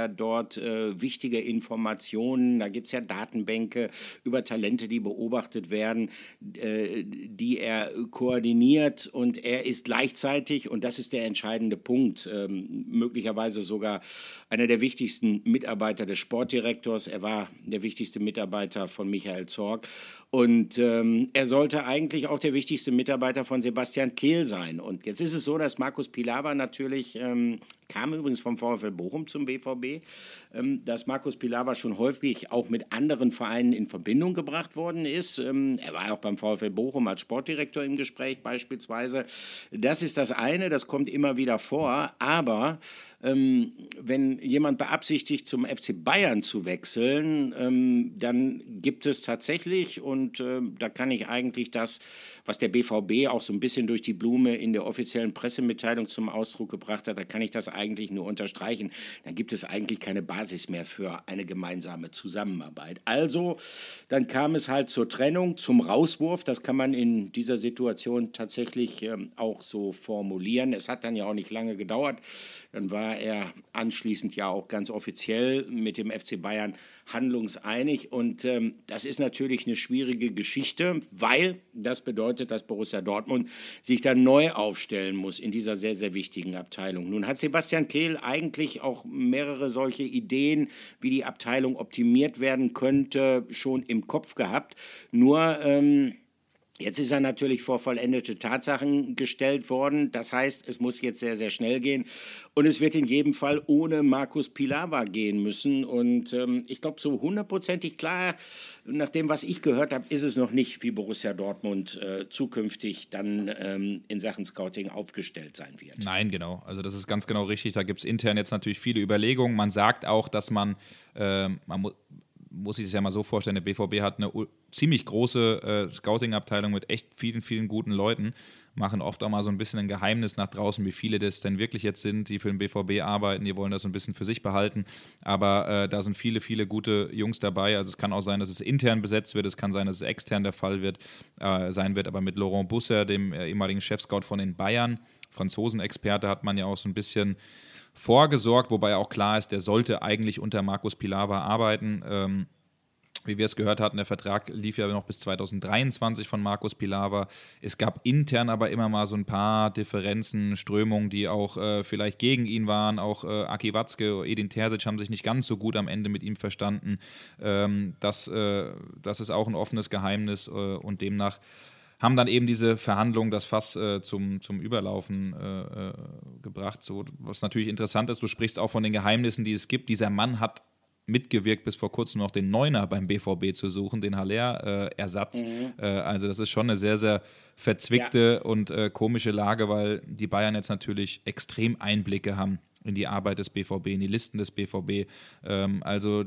dort äh, wichtige Informationen. Da gibt es ja Datenbänke über Talente, die beobachtet werden, äh, die er koordiniert. Und er ist gleichzeitig, und das ist der entscheidende Punkt, ähm, möglicherweise sogar einer der wichtigsten Mitarbeiter des Sportdirektors. Er war der wichtigste Mitarbeiter von Michael Zorc. Und ähm, er sollte eigentlich auch der wichtigste Mitarbeiter von Sebastian Kehl sein. Und jetzt ist es so, dass Markus Pilawa natürlich, ähm, kam übrigens vom VfL Bochum zum B V B, ähm, dass Markus Pilawa schon häufig auch mit anderen Vereinen in Verbindung gebracht worden ist. Ähm, er war auch beim VfL Bochum als Sportdirektor im Gespräch beispielsweise. Das ist das eine, das kommt immer wieder vor. Aber Ähm, wenn jemand beabsichtigt, zum F C Bayern zu wechseln, ähm, dann gibt es tatsächlich, und äh, da kann ich eigentlich das, was der B V B auch so ein bisschen durch die Blume in der offiziellen Pressemitteilung zum Ausdruck gebracht hat, da kann ich das eigentlich nur unterstreichen. Dann gibt es eigentlich keine Basis mehr für eine gemeinsame Zusammenarbeit. Also, dann kam es halt zur Trennung, zum Rauswurf. Das kann man in dieser Situation tatsächlich ähm, auch so formulieren. Es hat dann ja auch nicht lange gedauert. Dann war er anschließend ja auch ganz offiziell mit dem F C Bayern handlungseinig. Und ähm, das ist natürlich eine schwierige Geschichte, weil das bedeutet, dass Borussia Dortmund sich dann neu aufstellen muss in dieser sehr, sehr wichtigen Abteilung. Nun hat Sebastian Kehl eigentlich auch mehrere solche Ideen, wie die Abteilung optimiert werden könnte, schon im Kopf gehabt. Nur ähm, jetzt ist er natürlich vor vollendete Tatsachen gestellt worden. Das heißt, es muss jetzt sehr, sehr schnell gehen. Und es wird in jedem Fall ohne Markus Pilawa gehen müssen. Und ähm, ich glaube, so hundertprozentig klar, nach dem, was ich gehört habe, ist es noch nicht, wie Borussia Dortmund äh, zukünftig dann ähm, in Sachen Scouting aufgestellt sein wird. Nein, genau. Also das ist ganz genau richtig. Da gibt es intern jetzt natürlich viele Überlegungen. Man sagt auch, dass man, äh, man muss... muss ich das ja mal so vorstellen, der B V B hat eine ziemlich große äh, Scouting-Abteilung mit echt vielen, vielen guten Leuten, machen oft auch mal so ein bisschen ein Geheimnis nach draußen, wie viele das denn wirklich jetzt sind, die für den B V B arbeiten, die wollen das so ein bisschen für sich behalten, aber äh, da sind viele, viele gute Jungs dabei, also es kann auch sein, dass es intern besetzt wird, es kann sein, dass es extern der Fall wird, äh, sein wird, aber mit Laurent Busser, dem äh, ehemaligen Chefscout von den Bayern, Franzosen-Experte, hat man ja auch so ein bisschen vorgesorgt, wobei auch klar ist, der sollte eigentlich unter Markus Pilawa arbeiten. Ähm, wie wir es gehört hatten, der Vertrag lief ja noch bis zweitausenddreiundzwanzig von Markus Pilawa. Es gab intern aber immer mal so ein paar Differenzen, Strömungen, die auch äh, vielleicht gegen ihn waren. Auch äh, Aki Watzke, Edin Terzic haben sich nicht ganz so gut am Ende mit ihm verstanden. Ähm, das, äh, das ist auch ein offenes Geheimnis äh, und demnach haben dann eben diese Verhandlungen das Fass äh, zum, zum Überlaufen äh, äh, gebracht. So, was natürlich interessant ist, du sprichst auch von den Geheimnissen, die es gibt. Dieser Mann hat mitgewirkt, bis vor kurzem noch den Neuner beim B V B zu suchen, den Haller-Ersatz. Äh, mhm. äh, also das ist schon eine sehr, sehr verzwickte ja. und äh, komische Lage, weil die Bayern jetzt natürlich extrem Einblicke haben in die Arbeit des B V B, in die Listen des B V B. Ähm, also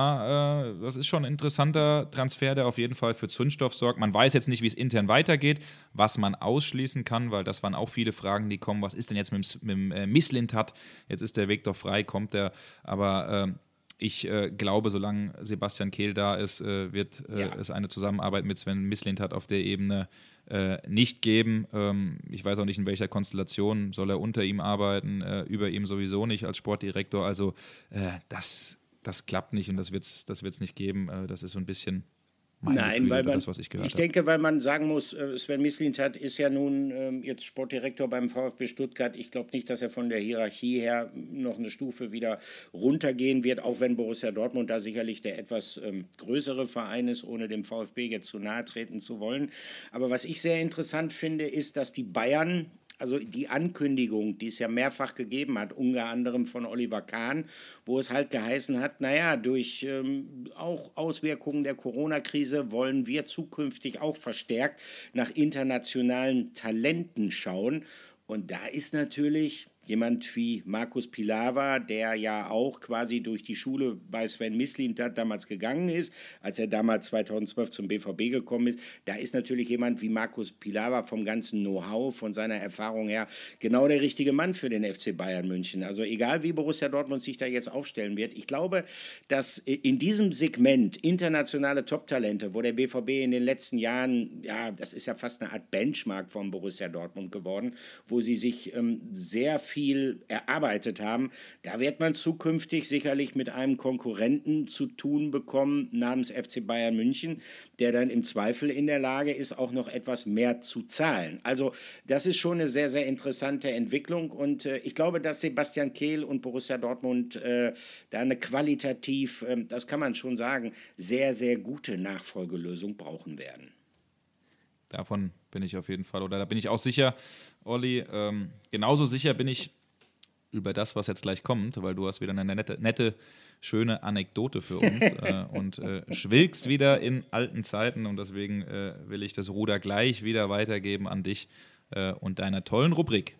da, äh, das ist schon ein interessanter Transfer, der auf jeden Fall für Zündstoff sorgt. Man weiß jetzt nicht, wie es intern weitergeht, was man ausschließen kann, weil das waren auch viele Fragen, die kommen. Was ist denn jetzt mit, mit dem äh, Mislintat? Jetzt ist der Weg doch frei, kommt der. Aber äh, ich äh, glaube, solange Sebastian Kehl da ist, äh, wird äh, ja. es eine Zusammenarbeit mit Sven Mislintat auf der Ebene äh, nicht geben. Ähm, ich weiß auch nicht, in welcher Konstellation soll er unter ihm arbeiten, äh, über ihm sowieso nicht als Sportdirektor. Also äh, das, das klappt nicht und das wird es das wird's nicht geben. Äh, das ist so ein bisschen mein Nein, Gefühl weil oder man, das, was ich gehört ich habe. denke, weil man sagen muss, Sven Mislintat ist ja nun ähm, jetzt Sportdirektor beim VfB Stuttgart. Ich glaube nicht, dass er von der Hierarchie her noch eine Stufe wieder runtergehen wird, auch wenn Borussia Dortmund da sicherlich der etwas ähm, größere Verein ist, ohne dem VfB jetzt zu nahe treten zu wollen. Aber was ich sehr interessant finde, ist, dass die Bayern, also die Ankündigung, die es ja mehrfach gegeben hat, unter anderem von Oliver Kahn, wo es halt geheißen hat, naja, durch ähm, auch Auswirkungen der Corona-Krise wollen wir zukünftig auch verstärkt nach internationalen Talenten schauen. Und da ist natürlich jemand wie Markus Pilawa, der ja auch quasi durch die Schule bei Sven Mislintat damals gegangen ist, als er damals zweitausendzwölf zum B V B gekommen ist, da ist natürlich jemand wie Markus Pilawa vom ganzen Know-how, von seiner Erfahrung her, genau der richtige Mann für den F C Bayern München. Also egal, wie Borussia Dortmund sich da jetzt aufstellen wird, ich glaube, dass in diesem Segment internationale Top-Talente, wo der B V B in den letzten Jahren, ja, das ist ja fast eine Art Benchmark von Borussia Dortmund geworden, wo sie sich ähm, sehr viel viel erarbeitet haben. Da wird man zukünftig sicherlich mit einem Konkurrenten zu tun bekommen namens F C Bayern München, der dann im Zweifel in der Lage ist, auch noch etwas mehr zu zahlen. Also das ist schon eine sehr, sehr interessante Entwicklung und äh, ich glaube, dass Sebastian Kehl und Borussia Dortmund äh, da eine qualitativ, äh, das kann man schon sagen, sehr, sehr gute Nachfolgelösung brauchen werden. Davon bin ich auf jeden Fall, oder da bin ich auch sicher, Olli. Ähm, genauso sicher bin ich über das, was jetzt gleich kommt, weil du hast wieder eine nette, nette schöne Anekdote für uns äh, und äh, schwelgst wieder in alten Zeiten und deswegen äh, will ich das Ruder gleich wieder weitergeben an dich äh, und deiner tollen Rubrik.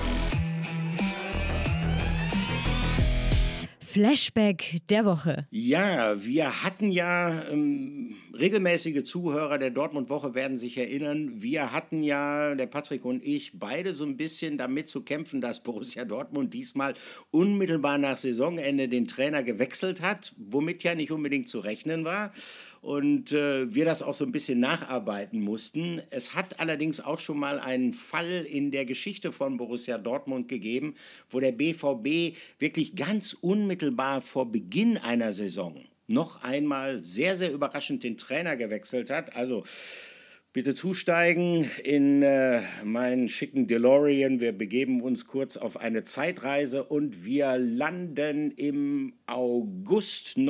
Flashback der Woche. Ja, wir hatten ja, ähm, regelmäßige Zuhörer der Dortmund-Woche werden sich erinnern, wir hatten ja, der Patrick und ich, beide so ein bisschen damit zu kämpfen, dass Borussia Dortmund diesmal unmittelbar nach Saisonende den Trainer gewechselt hat, womit ja nicht unbedingt zu rechnen war. Und äh, wir das auch so ein bisschen nacharbeiten mussten. Es hat allerdings auch schon mal einen Fall in der Geschichte von Borussia Dortmund gegeben, wo der B V B wirklich ganz unmittelbar vor Beginn einer Saison noch einmal sehr, sehr überraschend den Trainer gewechselt hat. Also bitte zusteigen in äh, meinen schicken DeLorean. Wir begeben uns kurz auf eine Zeitreise und wir landen im August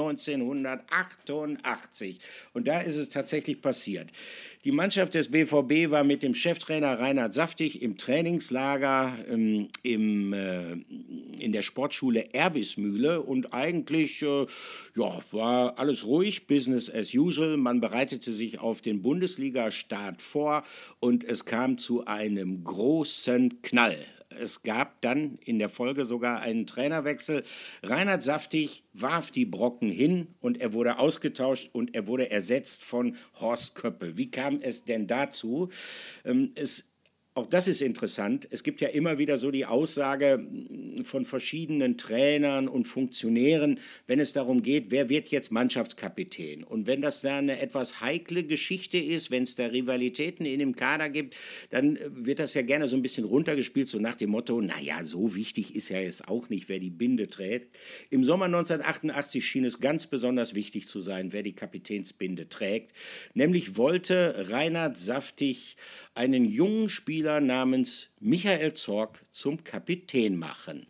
neunzehnhundertachtundachtzig. Und da ist es tatsächlich passiert. Die Mannschaft des B V B war mit dem Cheftrainer Reinhard Saftig im Trainingslager ähm, im, äh, in der Sportschule Erbismühle und eigentlich äh, ja, war alles ruhig, Business as usual. Man bereitete sich auf den Bundesliga-Start vor und es kam zu einem großen Knall. Es gab dann in der Folge sogar einen Trainerwechsel. Reinhard Saftig warf die Brocken hin und er wurde ausgetauscht und er wurde ersetzt von Horst Köppel. Wie kam es denn dazu? Ähm, es Auch das ist interessant. Es gibt ja immer wieder so die Aussage von verschiedenen Trainern und Funktionären, wenn es darum geht, wer wird jetzt Mannschaftskapitän. Und wenn das da eine etwas heikle Geschichte ist, wenn es da Rivalitäten in dem Kader gibt, dann wird das ja gerne so ein bisschen runtergespielt, so nach dem Motto, naja, so wichtig ist ja jetzt auch nicht, wer die Binde trägt. Im Sommer neunzehnhundertachtundachtzig schien es ganz besonders wichtig zu sein, wer die Kapitänsbinde trägt. Nämlich wollte Reinhard Saftig einen jungen Spieler namens Michael Zorc zum Kapitän machen.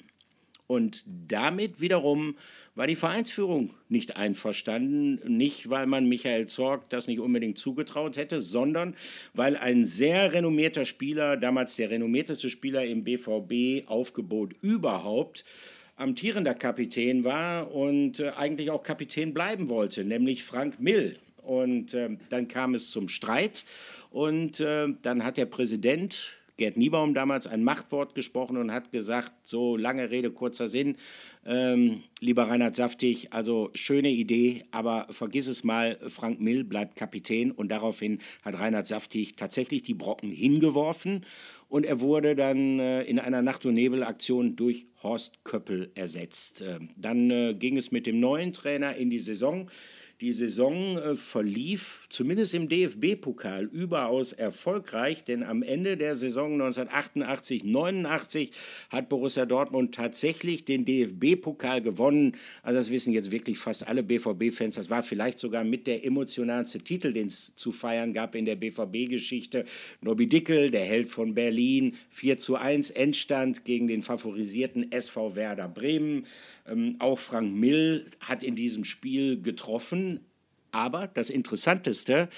Und damit wiederum war die Vereinsführung nicht einverstanden. Nicht, weil man Michael Zorc das nicht unbedingt zugetraut hätte, sondern weil ein sehr renommierter Spieler, damals der renommierteste Spieler im B V B-Aufgebot überhaupt, amtierender Kapitän war und äh, eigentlich auch Kapitän bleiben wollte, nämlich Frank Mill. Und äh, dann kam es zum Streit. Und äh, dann hat der Präsident, Gerd Niebaum, damals ein Machtwort gesprochen und hat gesagt, so lange Rede, kurzer Sinn, ähm, lieber Reinhard Saftig, also schöne Idee, aber vergiss es mal, Frank Mill bleibt Kapitän. Und daraufhin hat Reinhard Saftig tatsächlich die Brocken hingeworfen und er wurde dann äh, in einer Nacht- und Nebel-Aktion durch Horst Köppel ersetzt. Äh, dann äh, ging es mit dem neuen Trainer in die Saison. Die Saison äh, verlief zumindest im D F B-Pokal überaus erfolgreich, denn am Ende der Saison neunzehnhundertachtundachtzig neunundachtzig hat Borussia Dortmund tatsächlich den D F B-Pokal gewonnen. Also das wissen jetzt wirklich fast alle B V B-Fans. Das war vielleicht sogar mit der emotionalste Titel, den es zu feiern gab in der B V B-Geschichte. Nobby Dickel, der Held von Berlin, vier zu eins Endstand gegen den favorisierten S V Werder Bremen. Ähm, auch Frank Mill hat in diesem Spiel getroffen. Aber das Interessanteste,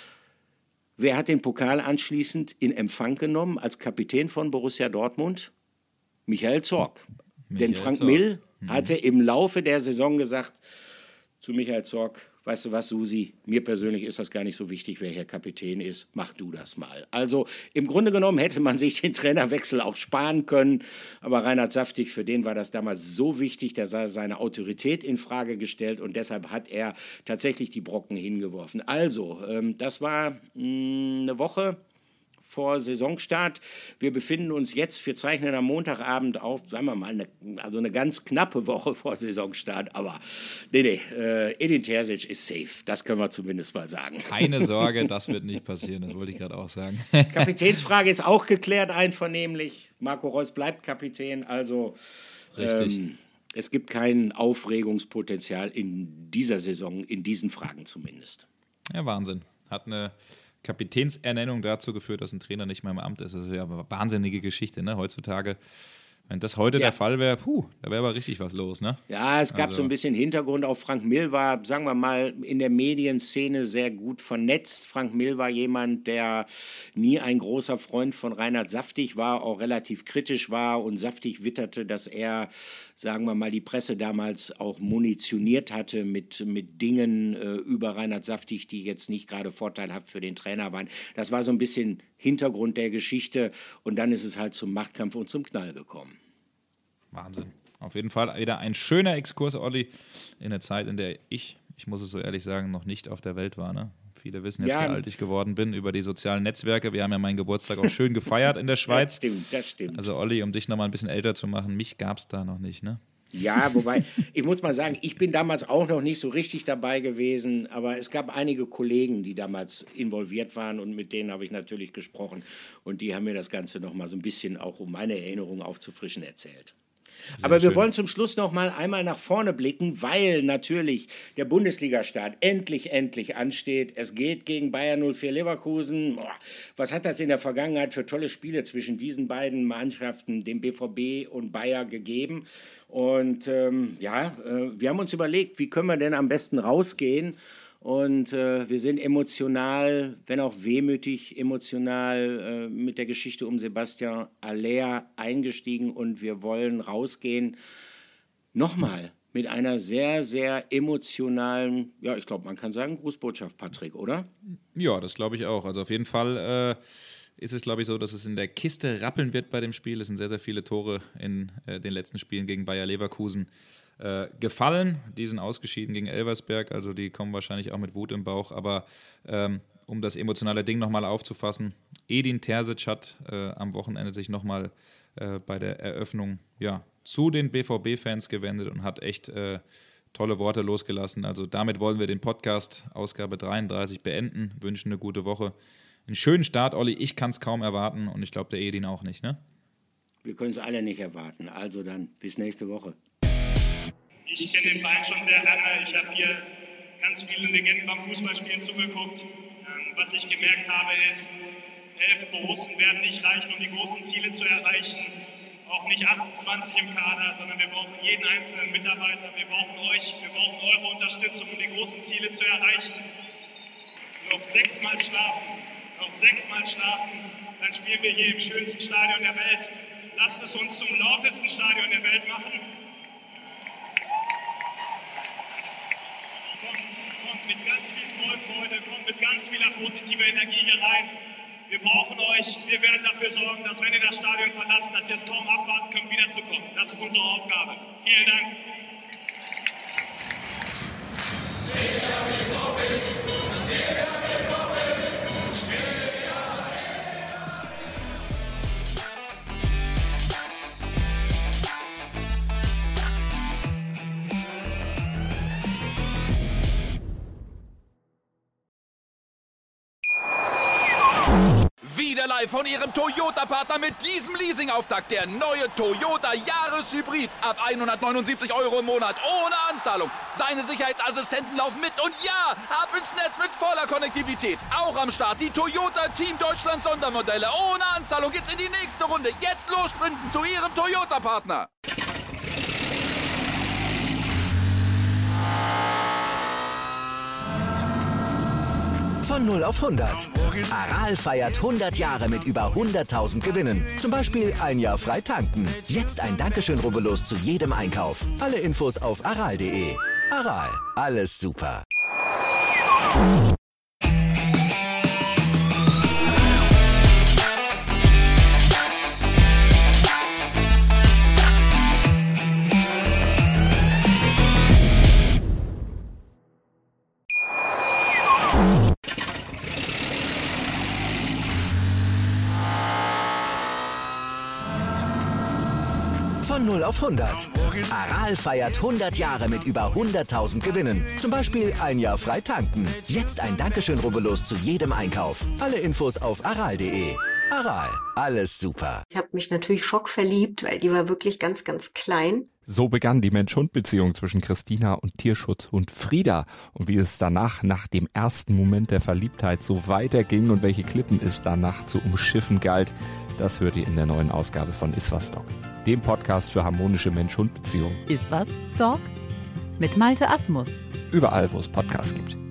wer hat den Pokal anschließend in Empfang genommen als Kapitän von Borussia Dortmund? Michael Zorc. Michael Denn Frank Zorc. Mill Mhm. hatte im Laufe der Saison gesagt zu Michael Zorc, weißt du was, Susi, mir persönlich ist das gar nicht so wichtig, wer hier Kapitän ist, mach du das mal. Also im Grunde genommen hätte man sich den Trainerwechsel auch sparen können, aber Reinhard Saftig, für den war das damals so wichtig, dass er seine Autorität in Frage gestellt und deshalb hat er tatsächlich die Brocken hingeworfen. Also, ähm, das war mh, eine Woche vor Saisonstart. Wir befinden uns jetzt, wir zeichnen am Montagabend auf, sagen wir mal, eine, also eine ganz knappe Woche vor Saisonstart. Aber nee, nee, äh, Edin Terzic ist safe. Das können wir zumindest mal sagen. Keine Sorge, das wird nicht passieren, das wollte ich gerade auch sagen. Kapitänsfrage ist auch geklärt, einvernehmlich. Marco Reus bleibt Kapitän, also Richtig. Ähm, es gibt kein Aufregungspotenzial in dieser Saison, in diesen Fragen zumindest. Ja, Wahnsinn. Hat eine Kapitänsernennung dazu geführt, dass ein Trainer nicht mehr im Amt ist. Das ist ja eine wahnsinnige Geschichte, ne? Heutzutage. Wenn das heute Ja. der Fall wäre, puh, da wäre aber richtig was los, ne? Ja, es gab Also- so ein bisschen Hintergrund. Auch Frank Mill war, sagen wir mal, in der Medienszene sehr gut vernetzt. Frank Mill war jemand, der nie ein großer Freund von Reinhard Saftig war, auch relativ kritisch war und Saftig witterte, dass er, sagen wir mal, die Presse damals auch munitioniert hatte mit, mit Dingen äh, über Reinhard Saftig, die jetzt nicht gerade vorteilhaft für den Trainer waren. Das war so ein bisschen Hintergrund der Geschichte und dann ist es halt zum Machtkampf und zum Knall gekommen. Wahnsinn. Auf jeden Fall wieder ein schöner Exkurs, Olli, in der Zeit, in der ich, ich muss es so ehrlich sagen, noch nicht auf der Welt war. Ne? Viele wissen jetzt, Ja. wie alt ich geworden bin, über die sozialen Netzwerke. Wir haben ja meinen Geburtstag auch schön gefeiert in der Das Schweiz. stimmt, das stimmt. Also Olli, um dich noch mal ein bisschen älter zu machen, mich gab es da noch nicht, ne? Ja, wobei, ich muss mal sagen, ich bin damals auch noch nicht so richtig dabei gewesen, aber es gab einige Kollegen, die damals involviert waren und mit denen habe ich natürlich gesprochen und die haben mir das Ganze noch mal so ein bisschen, auch um meine Erinnerungen aufzufrischen, erzählt. Aber wir schön. wollen zum Schluss noch mal einmal nach vorne blicken, weil natürlich der Bundesliga-Start endlich, endlich ansteht. Es geht gegen Bayer null vier Leverkusen. Boah, was hat das in der Vergangenheit für tolle Spiele zwischen diesen beiden Mannschaften, dem B V B und Bayer, gegeben? Und ähm, ja, äh, wir haben uns überlegt, wie können wir denn am besten rausgehen? Und äh, wir sind emotional, wenn auch wehmütig, emotional äh, mit der Geschichte um Sebastian Haller eingestiegen und wir wollen rausgehen, nochmal mit einer sehr, sehr emotionalen, ja, ich glaube, man kann sagen, Grußbotschaft, Patrick, oder? Ja, das glaube ich auch. Also auf jeden Fall äh, ist es, glaube ich, so, dass es in der Kiste rappeln wird bei dem Spiel. Es sind sehr, sehr viele Tore in äh, den letzten Spielen gegen Bayer Leverkusen äh, gefallen. Die sind ausgeschieden gegen Elversberg, also die kommen wahrscheinlich auch mit Wut im Bauch. Aber ähm, um das emotionale Ding nochmal aufzufassen, Edin Terzic hat äh, am Wochenende sich nochmal äh, bei der Eröffnung ja, zu den B V B-Fans gewendet und hat echt äh, tolle Worte losgelassen. Also damit wollen wir den Podcast Ausgabe dreiunddreißig beenden, wünschen eine gute Woche. Einen schönen Start, Olli. Ich kann es kaum erwarten und ich glaube, der Edin auch nicht, ne? Wir können es alle nicht erwarten. Also dann, bis nächste Woche. Ich kenne den Verein schon sehr lange. Ich habe hier ganz vielen Legenden beim Fußballspielen zugeguckt. Ähm, was ich gemerkt habe, ist, elf Borussen werden nicht reichen, um die großen Ziele zu erreichen. Auch nicht achtundzwanzig im Kader, sondern wir brauchen jeden einzelnen Mitarbeiter. Wir brauchen euch, wir brauchen eure Unterstützung, um die großen Ziele zu erreichen. Noch sechsmal schlafen, noch sechsmal schlafen, dann spielen wir hier im schönsten Stadion der Welt. Lasst es uns zum lautesten Stadion der Welt machen. Kommt, kommt mit ganz viel Vorfreude, kommt mit ganz vieler positiver Energie hier rein. Wir brauchen euch, wir werden dafür sorgen, dass wenn ihr das Stadion verlasst, dass ihr es kaum abwarten könnt, wiederzukommen. Das ist unsere Aufgabe. Vielen Dank. Wieder live von Ihrem Toyota-Partner mit diesem Leasing-Auftakt. Der neue Toyota Jahreshybrid. Ab hundertneunundsiebzig Euro im Monat. Ohne Anzahlung. Seine Sicherheitsassistenten laufen mit. Und ja, ab ins Netz mit voller Konnektivität. Auch am Start die Toyota Team Deutschland Sondermodelle. Ohne Anzahlung geht's in die nächste Runde. Jetzt los sprinten zu Ihrem Toyota-Partner. Von null auf hundert. Aral feiert hundert Jahre mit über hunderttausend Gewinnen. Zum Beispiel ein Jahr frei tanken. Jetzt ein Dankeschön, rubbellos zu jedem Einkauf. Alle Infos auf aral punkt de. Aral, alles super. Von null auf hundert. Aral feiert hundert Jahre mit über hunderttausend Gewinnen. Zum Beispiel ein Jahr frei tanken. Jetzt ein Dankeschön, rubbellos zu jedem Einkauf. Alle Infos auf aral punkt de. Aral, alles super. Ich habe mich natürlich schockverliebt, weil die war wirklich ganz, ganz klein. So begann die Mensch-Hund-Beziehung zwischen Christina und Tierschutzhund Frieda. Und wie es danach, nach dem ersten Moment der Verliebtheit, so weiterging und welche Klippen es danach zu umschiffen galt, das hört ihr in der neuen Ausgabe von Iswas Dog, dem Podcast für harmonische Mensch-Hund-Beziehungen. Iswas Dog? Mit Malte Asmus. Überall, wo es Podcasts gibt.